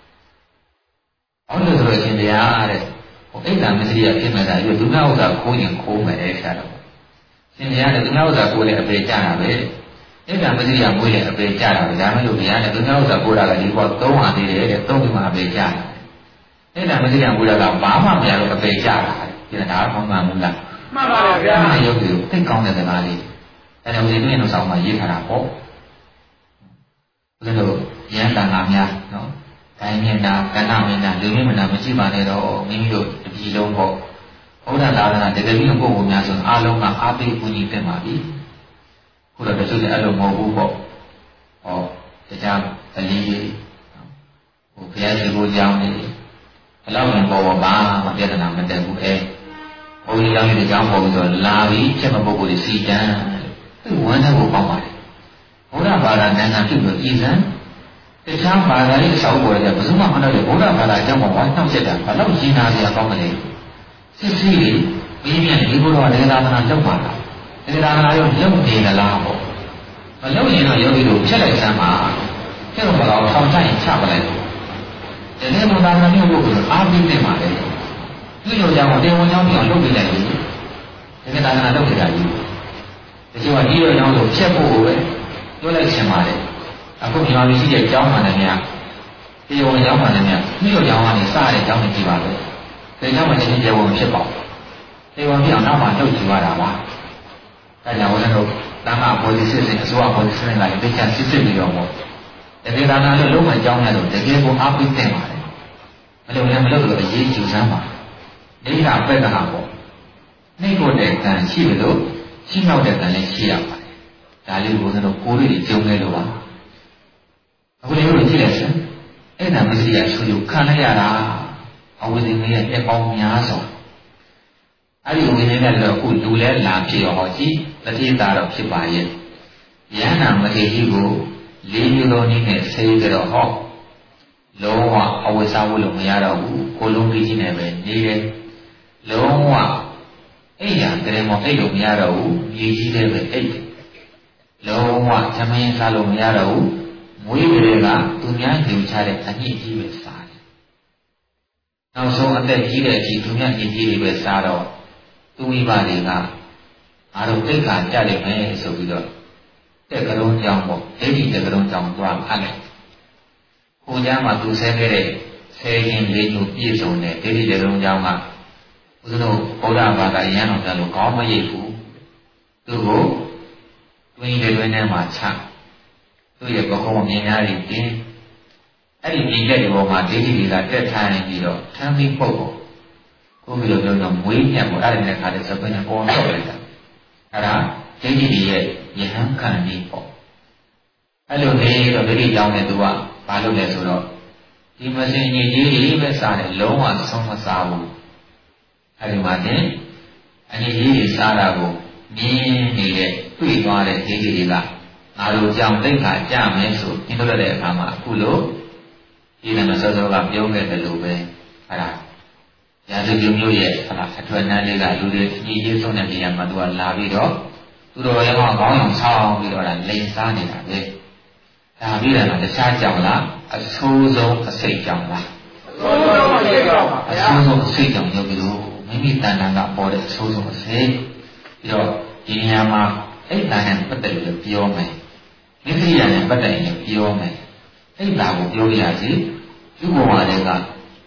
အောင်လို့ဆိုလို့ရှင်တရားတဲ့ဟိုအိတ်တံမစ္စရိယဖြစ်မဲ့တာဒီဒုက္ခဥစ္စာခိုးရင်ခိုးမယ်ဆရာတော်ရှင်တရားတဲ့ဒုက္ခဥစ္စာကိုလည်းအပေကြတာပဲအိတ်တံမစ္စရိယမွေးလည်းအပေကြတာပဲဒါမှမဟုတ်ဘုရားတဲ့ဒုက္ခဥစ္စာကိုတာကဒီပေါ်သုံးပါသေးတယ်တဲ့သုံးပြီးမှအပေကြတာအိတ်တံမစ္စရိယမွေးတာကဘာမှမရလို့အပေကြတာတဲ့ဒါကမှန်ဘူးလားမှန်ပါပါဗျာ။ရုပ်ကိုသိကောင်းတဲ့စကားလေး။အဲဒါဦးဇင်းတို့ရဲ့ဆောင်မှာရေးထားတာပေါ့။ဦးဇင်းတို့ရန်တန်ခါများနော်။ဒိုင်းမြင်တာကဏ္ဍမြင်တာလူမြင်မနာမရှိပါနဲ့တော့မိမိတို့တပြည်လုံးပေါ့။ဘုရားသာသနာတကယ်ကြီးပုဂ္ဂိုလ်များဆိုအားလုံးကအားပေးကူညီတင်ပါပြီ။ခုတော့တချို့လည်းအဲ့လိုမဟုတ်ဘူးပေါ့။ဟောတရားဗလီဟိုဘုရားရှိခိုးကြောင်းနေဘယ်လောက်ရင်ပေါ်ဘာမှပြဿနာမတက်ဘူးဘုန်းကြီးကျောင်းကြီးကျောင်းပေါ်ပြီးတော့လာပြီးချက်မပုဂ္ဂိုလ်တွေစီတန်းသူဝမ်းထဲကိုပေါက်ပါတယ်ဘုရားဘာသာနိုင်ငံပြုလို့ဤစံတခြားဘာသာရေးအဆောက်အဦတွေကဘယ်သူမှမလုပ်တဲ့ဘုရားဘာသာအကြောင်းပေါ်ဝမ်းနှောက်ချက်တာဘာလို့ရှင်းနာစရာကောင်းမလဲစစ်စစ်လေးပြီးပြန်ဒီဘုရားဒေသနာလောက်ပါလားဒေသနာရောလုံနေသလားပေါ့မလုံရင်တော့ယောဂီတို့ဖြတ်လိုက်စမ်းပါဖြတ်တော့တော့ထောင်ချရင်ချပလိုက်တယ်ဒီဘုရားနာမျိုးကိုအားပေးနေပါလေသူ့ယောက်ျားကိုတေဝန်ကြောင်းပြောင်းလုပ်ပြလိုက်ပြီဒီကသာသနာလုပ်နေတာကြီးဒီကျောင်းကကြီးရောကျောင်းဆိုဖြတ်ဖို့ပဲပြောလိုက်ရှင်ပါတယ်အခုမြန်မာပြည်ရှိတဲ့ကျောင်းမှန်တယ်များတေဝန်ကျောင်းမှန်တယ်များသူ့ယောက်ျားကနေစတဲ့ကျောင်းတွေကြည့်ပါလို့ဒီကျောင်းမှာလည်းတေဝန်ဖြစ်ပါတေဝန်ပြောင်းနောက်မှလုပ်ကြည့်ရတာပါအဲကြောင့်ဦးဇင်းတို့တမ္မာဘောဓိစစ်စစ်အစိုးရဘောဓိစစ်စစ်လိုက်သိချစစ်စစ်ပြီးတော့ပေါ့ဒီသာသနာလို့လုံးဝကျောင်းရတော့တကယ်ကိုအားပေးတဲ့ပါတယ်မလုပ်လည်းမလုပ်လို့အရေးကြီးစမ်းပါအိဋ္ဌာပက္ခဟာပေါ့နှိမ့်ဖို့တဲ့ကံရှိလို့ရှိမြောက်တဲ့ကံလည်းရှိရပါတယ်ဒါလေးကိုကျွန်တော်ကိုယ်လေးကြုံနေလို့ပါအခုလည်းလို့ကြည့်လိုက်စမ်းအဲ့ဒါမစ္စရိယဆိုယူခံလိုက်ရတာအဝိဇ္ဇင်းရဲ့အပေါင်းများစွာအဲ့ဒီဝိဇ္ဇင်းနဲ့တော့အခုလူလဲလာဖြစ်ရောဟောကြည့်တတိတာတော့ဖြစ်ပါရဲ့ယန္နာမထေကြီးကိုလေးမျိုးလုံးနည်းနဲ့ဆေးကြတော့ဟောလုံးဝအဝိဇ္ဇဝလို့မရတော့ဘူးကိုလုံးကြီးနဲ့ပဲနေတယ်လုံးဝအဲ့ရတည်းမအဲ့လိုမရတော့ဘူးမြေကြီးတွေပဲအဲ့လုံးဝသမင်းစားလို့မရတော့ဘူးမွေးတွေကသူများညှို့ချတဲ့အညစ်အကြေးပဲစားတယ်နောက်ဆုံးအသက်ကြီးတဲ့အထိသူများညီကြီးတွေပဲစားတော့သူမိဘတွေကငါတို့တိတ်ခါကြလိမ့်မယ်ဆိုပြီးတော့တက်ကလုံးကြောင်းပေါ့ဒိဋ္ဌိတက်ကလုံးကြောင်းသွားအပ်လိုက်ကိုကြားမှာသူဆဲခဲ့တဲ့ဆဲရင်လေးမျိုးပြည့်စုံတဲ့ဒိဋ္ဌိတက်ကလုံးကြောင်းကဦးဇင်းတို့ဘုရားဘာသာရဟန်းတော်များလို့ကောင်းမရိပ်ဘူးသူကိုတွင်းတွေတွင်းထဲမှာချသူ့ရဲ့ပကုံးမြင်များတွေပြင်းအဲ့ဒီမြင်တဲ့ဒီပေါ်မှာဒိဋ္ဌိတွေကတက်ထားနေပြီးတော့ထမ်းပြီးပုတ်ကိုကိုယ်မျိုးပြောမွေးညံ့ကိုအဲ့ဒီနဲ့ခါတဲ့စပင်းနဲ့ပေါ်တော့လိုက်တာအဲ့ဒါဒိဋ္ဌိတွေရဲ့ယဟန်ခံပြီးပေါ့အဲ့လိုနေတော့ဒိဋ္ဌိကြောင့်လည်းသူကဘာလုပ်လဲဆိုတော့ဒီမစင်ကြီးကြီးပဲစားတယ်လုံးဝဆုံးမစားဘူးအဲ့ဒီမှာတင်အငြိကြီးတွေစားတာကိုမြင်နေတဲ့တွေ့သွားတဲ့ဒိဋ္ဌိတွေကငါတို့ကြောင့်တိတ်ခါကြမယ်ဆိုညှိလို့တဲ့အခါမှာအခုလို့ဒီနမစောစောကပြောခဲ့တယ်လို့ပဲအဲ့ဒါရာဇဂုမျိုးရဲ့အထွတ်အနည်းလေးကလူတွေညီကြီးဆုံးတဲ့နေရာမှာသူကလာပြီးတော့သူတော်ရဲ့ခေါင်းအောင်ဆောင်းပြီးတော့လိန်စားနေတာပဲဒါပြီးတယ်မှာတခြားကြောင့်လားအဆိုးဆုံးအစိတ်ကြောင့်လားအဆိုးဆုံးအစိတ်ကြောင့်ပါဗျာအဆိုးဆုံးအစိတ်ကြောင့်ရုပ်ပြီးတော့မိမိတဏ္ဍာကပေါ်တဲ့အဆိုးဆုံးအစိတ်ပြီးတော့ဒီနေရာမှာအဲ့ဒါနဲ့ပတ်သက်လို့ပြောမယ်မိသိရနဲ့ပတ်သက်ရင်ပြောမယ်အဲ့ဒါကိုပြောရစီဒီဘဝတွေကအဲ့ဒါ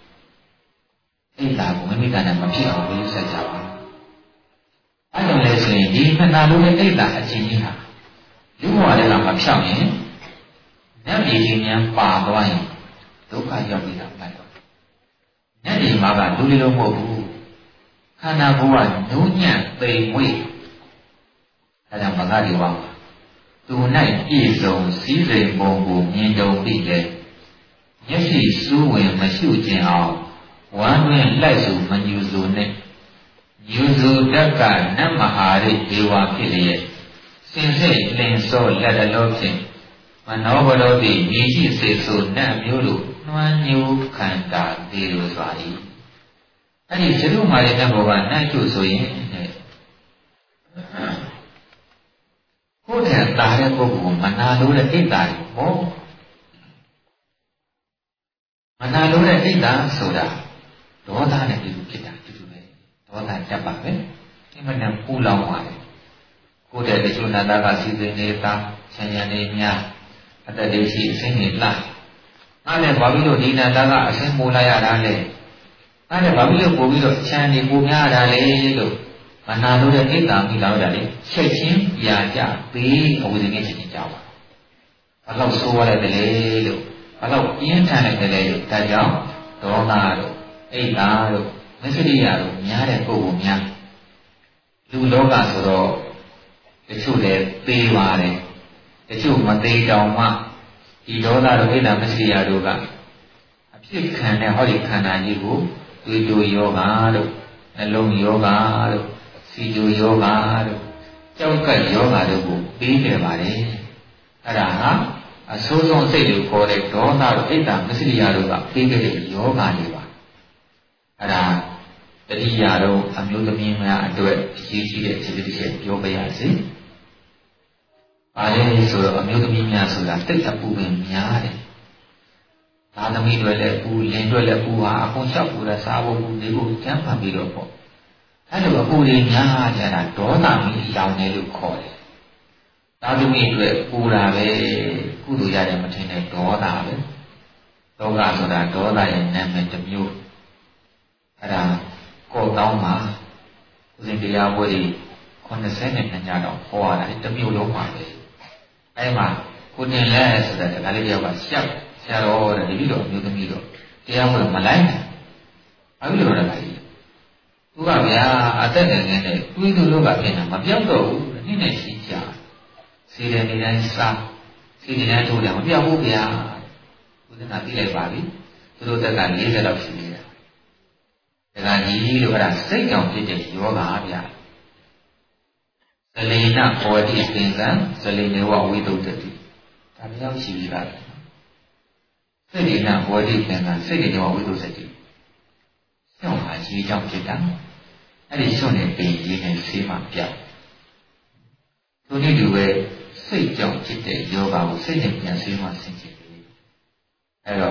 ကိုမိမိတဏ္ဍာမဖြစ်အောင်ပြုဆက်ကြပါအဲ့လိုလဲဆိုရင်ဒီခန္ဓာလုံးရဲ့အဲ့ဒါအချင်းကြီးဟာဒီဘဝတွေကမဖြောက်ရင်နတ်ပြည်ကြီးများပါသွားရင်ဒုက္ခရောက်ပြီးတာမှတ်တော့နတ်ပြည်မှာကလူတွေလုံးမဟုတ်ဘူးခန္ဓာကိုယ်ကညှိုးညံ့သိမ်မွေ့အဲဒါမဂ္ဂဒီဝါသူ၌ပြည့်စုံစည်းစိမ်ပုံကိုမြင်တုံပြီးလေမျက်စိစူးဝင်မရှုခြင်းအောင်ဝမ်းတွင်လိုက်စုမညူစုနဲ့ညူစုတက်ကနတ်မဟာရိဒေဝဖြစ်လျက်စင်စစ်လင်စောလက်တလုံးဖြင့်မနောဘလောတိမြည်ရှိစေဆိုနတ်မျိုးတို့နှွမ်းညူခန္ဓာသေးလိုစွာ၏အဲ့ဒီဇရုမာရိတဘောကနတ်ကျုဆိုရင်ကိုယ်တည်းတာတဲ့ပုဂ္ဂိုလ်မနာလို့တဲ့အိတ်တာတွေပေါ့မနာလို့တဲ့အိတ်တာဆိုတာဒေါသနဲ့တူဖြစ်တာတူပဲဒေါသတက်ပါပဲဒီမှာနဲ့ပူလောင်ပါတယ်ကိုယ်တည်းတချို့နာတာကစီစဉ်နေတာဆံရံနေများအတ္တဒိရှိအစင်းနေလားအဲ့နဲ့ဘာဖြစ်လို့ဒီနာတာကအစင်းပိုးလိုက်ရတာလဲအဲ့နဲ့ဘာဖြစ်လို့ပို့ပြီးတော့ချမ်းနေပိုများတာလဲလို့မနာလို့တဲ့အိတ်တာမိလာတော့လေချက်ချင်းပြာကြပေးအဝိဇ္ဇင်းချက်ချင်းကြောက်ပါဘာလို့ဆိုးရလိုက်တယ်လဲလို့ဘာလို့ပြင်းထန်လိုက်တယ်လဲလို့ဒါကြောင့်ဒေါသတို့အိတ်တာတို့မစ္စရိယတို့များတဲ့ပုဂ္ဂိုလ်များလူလောကဆိုတော့တချို့လည်းသေးပါတယ်တချို့မသေးတောင်မှဒီဒေါသတို့အိတ်တာမစ္စရိယတို့ကအဖြစ်ခံတဲ့ဟောဒီခန္ဓာကြီးကိုတွေးတိုယောဂါတို့နှလုံးယောဂါတို့စီတိုယောဂါတို့ကြောက်ကပ်ယောဂါတို့ကိုပေးနေပါတယ်အဲ့ဒါဟာအဆိုးဆုံးစိတ်ကိုခေါ်တဲ့ဒေါသတို့အိတ်တာမစ္စရိယတို့ကပေးခဲ့တဲ့ယောဂါတွေပါအဲ့ဒါတတိယတော့အမျိုးသမီးများအတွက်အရေးကြီးတဲ့ခြေတစ်ချက်ပြောပြရစီပါလေဆိုတော့အမျိုးသမီးများဆိုတာတိတ်အပူပင်များတယ်သာသမီတွေလည်းပူလင်တွေလည်းပူဟာအကုန်လျှောက်ပူတဲ့စားဖို့ပူနေဖို့ကျမ်းဖတ်ပြီးတော့ပေါ့အဲ့လိုအပူတွေများကြတာဒေါသမီးရောင်တယ်လို့ခေါ်တယ်သာသမီတွေပူတာပဲကုသိုလ်ရတယ်မထင်တဲ့ဒေါသပဲဒေါကဆိုတာဒေါသရဲ့နာမည်တစ်မျိုးအဲ့ဒါကောက်တောင်းမှာဦးဇင်းတရားပွဲကြီး82ညတော့ဟောရတာတစ်မျိုးလုံးပါပဲအဲ့မှာကိုတင်လဲဆိုတာဒါလေးတယောက်ကရှောက်ဆရာတော်တဲ့ဒီလိုအမျိုးသမီးတော့တရားပွဲမလိုက်နိုင်ဘာလို့လဲလဲသူကဗျာအသက်ငယ်ငယ်နဲ့တွေးသူလို့ကဖြစ်နေတာမပြောက်တော့ဘူးနေ့နဲ့ရှိကြစီတယ်နေတိုင်းစားစီတယ်တိုင်းထိုးတယ်မပြောက်ဘူးဗျာဦးဇင်းကသိလိုက်ပါပြီသူတို့တက်က40လောက်ရှိနေတာဒါကကြီးလို့အဲ့ဒါစိတ်ကြောင့်ဖြစ်တဲ့ယောဂါဗျာဇလိနဘောတိသင်္ကံဇလိနေဝဝိတုဒ္ဓတိဒါပြောရှိပြီလားစိတ်ရဏဘောတိသင်္ကံစိတ်နေဝဝိတုဒ္ဓတိရှောင်းဟာကြီးကြောင့်ဖြစ်တာအဲ့ဒီရှောင်းတဲ့ပင်ကြီးနဲ့ဆေးမှပြောက်သူနည်းတူပဲစိတ်ကြောင့်ဖြစ်တဲ့ယောဂါကိုစိတ်နဲ့ပြန်ဆေးမှဆင်ခြင်တယ်အဲ့တော့ခ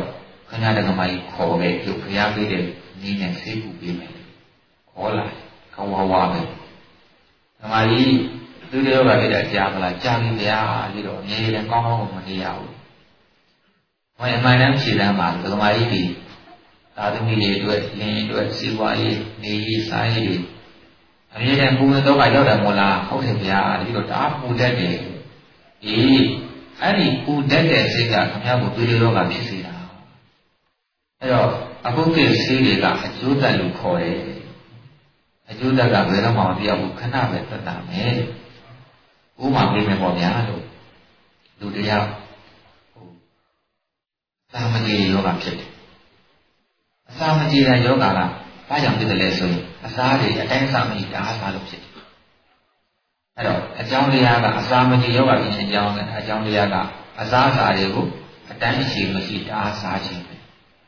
ခဏတကမိုင်းခေါ်ခဲ့ရုပ်ဖျားပေးတဲ့နီးနဲ့ဆေးကူပေးမယ်ခေါ်လာခေါ်ဝါပဲဓမ္မကြီးသူတယောက်ကပြတဲ့ကြားမလားကြားပြီဗျာပြီးတော့အမြဲတမ်းကောင်းကောင်းမနေရဘူး။ဘယ်အမှန်တမ်းဖြေတမ်းမှာဓမ္မကြီးဒီသာသမီတွေအတွက်လင်းအတွက်စီးပွားရေးနေရေးစားရေးတွေအမြဲတမ်းပူဝင်တော့ကရောက်တယ်မို့လားဟုတ်တယ်ဗျာပြီးတော့တအားပူတတ်တယ်။အေးအဲ့ဒီပူတတ်တဲ့စိတ်ကခင်ဗျားကိုသူတယောက်ကဖြစ်စေတာ။အဲ့တော့အခုကိစ္စတွေကအကျိုးသက်လို့ခေါ်တယ်။အကျိုးသက်ကဘယ်တော့မှမပြောက်ဘူးခဏပဲသက်သာမယ်ဥပမာပေးမယ်ပေါ့ဗျာလို့လူတရားသာမကြီးယောဂဖြစ်တယ်အစာမကြီးတဲ့ယောဂကဘာကြောင့်ဖြစ်တယ်လဲဆိုရင်အစာတွေအတိုင်းအစာမကြီးတအားစားလို့ဖြစ်တယ်အဲ့တော့အကြောင်းတရားကအစာမကြီးယောဂဖြစ်ခြင်းကြောင့်အကြောင်းတရားကအစာအစာတွေကိုအတိုင်းအရှိမရှိတအားစားခြင်းပဲ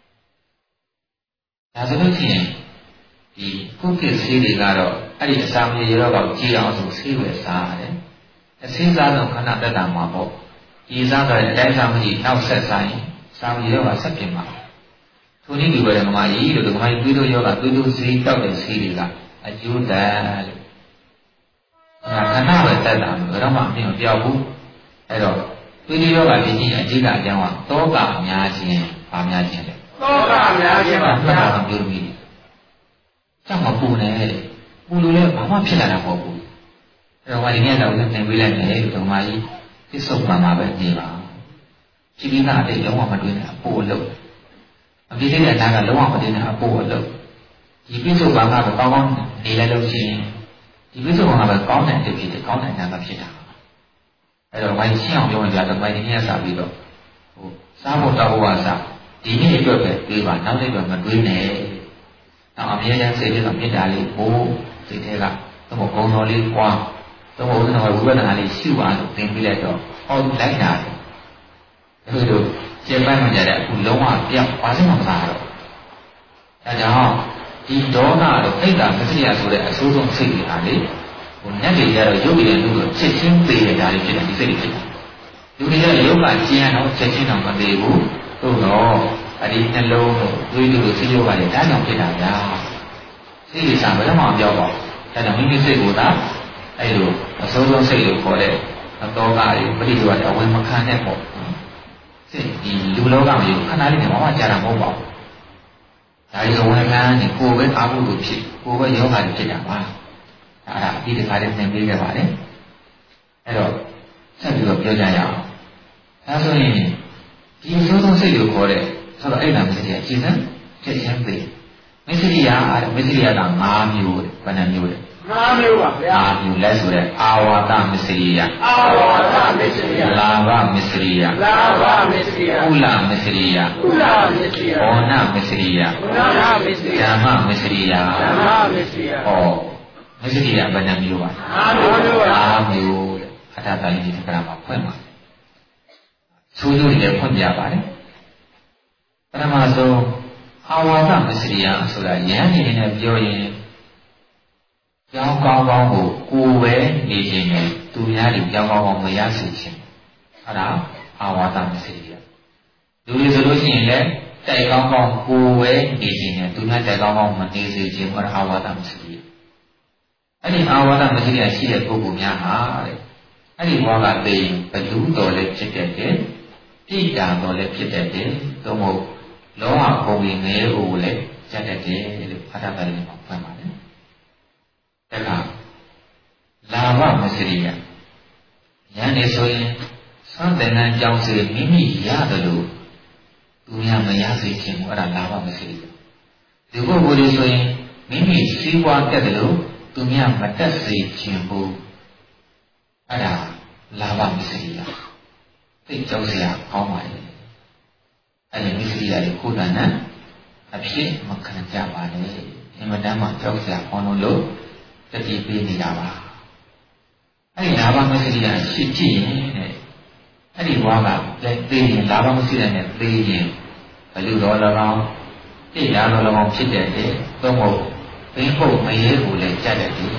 ဒါဆိုလို့ရှိရင်ဒီခုကိစ္စတွေကတော့အဲ့ဒီအစာမကြီးယောဂကိုကြည့်အောင်ဆိုဆေးဝယ်စားရတယ်အစင်းစားတော့ခဏတက်တာမှာပေါ့ဒီစားကြတဲ့အတိုင်းစားမကြီးနောက်ဆက်ဆိုင်စာမကြီးယောဂဆက်ပြင်ပါထိုနည်းဒီဝေဒမကြီးလို့ဒီမိုင်းတွေးလို့ယောဂတွေးလို့ဈေးတောက်တဲ့ဈေးတွေကအကျိုးတန်လို့ခဏပဲတက်တာဘယ်တော့မှအပြင်မပြောက်ဘူးအဲ့တော့တွေးလို့ယောဂဖြစ်ခြင်းအဓိကအကြောင်းကတောကအများခြင်းပါများခြင်းလေတောကအများခြင်းပါဗျာပြောပြီးကြောက်မပူနဲ့ပူလို့လည်းဘာမှဖြစ်လာတာမဟုတ်ဘူးအဲ့တော့ဒီနေ့တော့သင်ပေးလိုက်မယ်ဒီမှာကြီးပြစ္ဆုတ်ပါမှာပဲနေပါကြည်ပြီးသားအတိတ်လုံးဝမတွေ့နဲ့အပို့အလုပ်အပြည့်တဲ့နားကလုံးဝမတွေ့နဲ့အပို့အလုပ်ဒီပြစ္ဆုတ်ပါမှာပဲကောင်းကောင်းနေလိုက်လို့ရှိရင်ဒီပြစ္ဆုတ်ပါမှာပဲကောင်းတဲ့အဖြစ်ဖြစ်ကောင်းတဲ့နာကဖြစ်တာအဲ့တော့ဝိုင်းရှင်းအောင်ပြောရင်ကြာတော့ဝိုင်းဒီနေ့စပြီးတော့စားဖို့တောက်ဖို့ကစားဒီနေ့အတွက်ပဲတွေးပါနောက်နေ့တော့မတွေးနဲ့နောက်အမြဲတမ်းစိတ်ထဲကမေတ္တာလေးပို့စိတ်ထဲကတော့ဘုံတော်လေးကွာတော့ဘုရားဝိပဿနာလေးရှုပါလို့သင်ပြလိုက်တော့ဟောလိုက်တာဒါတို့ကျေပန်းမှကြတဲ့အခုလုံးဝပြောင်းပါစမှမစားတော့ဒါကြောင့်ဒီဒေါသတို့အိတ်တာမစ္စရိယဆိုတဲ့အဆိုးဆုံးစိတ်တွေဟာလေဟိုညက်တွေကြတော့ရုပ်ရည်လို့ချက်ချင်းသေးတယ်ဒါလေးဖြစ်တယ်ဒီစိတ်တွေဖြစ်တယ်လူတွေကရုပ်ကကျင်းအောင်ချက်ချင်းတော့မသေးဘူးသို့တော့အဲ့ဒီနှလုံးတို့တွေးတို့စိတ်ရောကလည်းဒါကြောင့်ဖြစ်တာဗျာစိတ်တွေစားဘယ်တော့မှမပြောပါဘူးဒါကြောင့်မိမိစိတ်ကိုသာအဲ့လိုအစိုးဆုံးစိတ်လို့ခေါ်တဲ့အတောကတွေပရိဒီဝါတွေအဝင်မခံတဲ့ပေါ့စိတ်ဒီလူလောကမျိုးခဏလေးနဲ့ဘာမှကြားတာမဟုတ်ပါဘူးဒါကြီးအဝင်ခံနေကိုယ်ပဲအာဟုလို့ဖြစ်ကိုယ်ပဲယောဂတွေဖြစ်တာပါအဲ့ဒါအပြီးတခါတည်းသင်ပေးခဲ့ပါတယ်အဲ့တော့ဆက်ပြီးတော့ပြောကြရအောင်ဒါဆိုရင်ဒီအစိုးဆုံးစိတ်လို့ခေါ်တဲ့ဆိုတော့အဲ့ဒါမစ္စရိယအကျဉ်းချက်ချင်းသိမစ္စရိယမစ္စရိယက5မျိုးတဲ့ဘယ်နှမျိုးလဲ 5မျိုးပါဗျာ 5မျိုးလဲဆိုတဲ့အာဝါဒမစ္စရိယအာဝါဒမစ္စရိယလာဘမစ္စရိယလာဘမစ္စရိယကုလမစ္စရိယကုလမစ္စရိယဘောနမစ္စရိယဘောနမစ္စရိယဓမ္မမစ္စရိယဓမ္မမစ္စရိယဟောမစ္စရိယဘယ်နှမျိုးပါ 5မျိုးပါ 5မျိုးတဲ့အထာတလေးဒီကရာမှာဖွင့်ပါဆိုးကျိုးတွေလည်းဖွင့်ပြပါတယ်ပထမဆုံးအာဝါဒမစ္စရိယဆိုတာယဉ်နေနဲ့ပြောရင်ကြောင်းကောင်းကောင်းကိုပဲနေခြင်းနဲ့သူများတွေကြောင်းကောင်းကောင်းမရစေခြင်းအဲ့ဒါအာဝါဒမစ္စရိယလူတွေဆိုလို့ရှိရင်လည်းတိုက်ကောင်းကောင်းကိုပဲနေခြင်းနဲ့သူများတိုက်ကောင်းကောင်းမနေစေခြင်းအဲ့ဒါအာဝါဒမစ္စရိယအဲ့ဒီအာဝါဒမစ္စရိယရှိတဲ့ပုဂ္ဂိုလ်များဟာတဲ့အဲ့ဒီဘဝကသိရင်ဘလူတော်လည်းဖြစ်တတ်တယ်ပြိတာတော်လည်းဖြစ်တတ်တယ်သို့မဟုတ်လောကပုံရင်ငယ်ကိုလည်းကျတ်တတ်တယ်လို့အထာတလေးမှာဖွင့်ပါတယ်တခါလာဘမစ္စရိယဉာဏ်နေဆိုရင်သံတဏ္ဍာကြောင့်စေမိမိရတယ်လို့သူများမရစေခြင်းကိုအဲ့ဒါလာဘမစ္စရိယဒီပုဂ္ဂိုလ်တွေဆိုရင်မိမိစည်းဝါးတက်တယ်လို့သူများမတက်စေခြင်းဘူးအဲ့ဒါလာဘမစ္စရိယသိကြောက်စရာကောင်းပါလေအဲ့ဒီမစ္စရိယကိုကိုယ်တိုင်နဲ့အဖြစ်မခံကြပါနဲ့အင်မတန်မှကြောက်စရာကောင်းလို့တတိပေးနေတာပါအဲ့ဒီလာဘမစ္စရိယရှိကြည့်ရင်တဲ့အဲ့ဒီဘဝကလည်းသိရင်လာဘမစ္စရိယနဲ့သိရင်ဘလူတော်၎င်းတိရတော်၎င်းဖြစ်တဲ့တဲ့သို့မဟုတ်ဘင်းဖို့မရဲကိုလည်းကြက်တဲ့ဒီ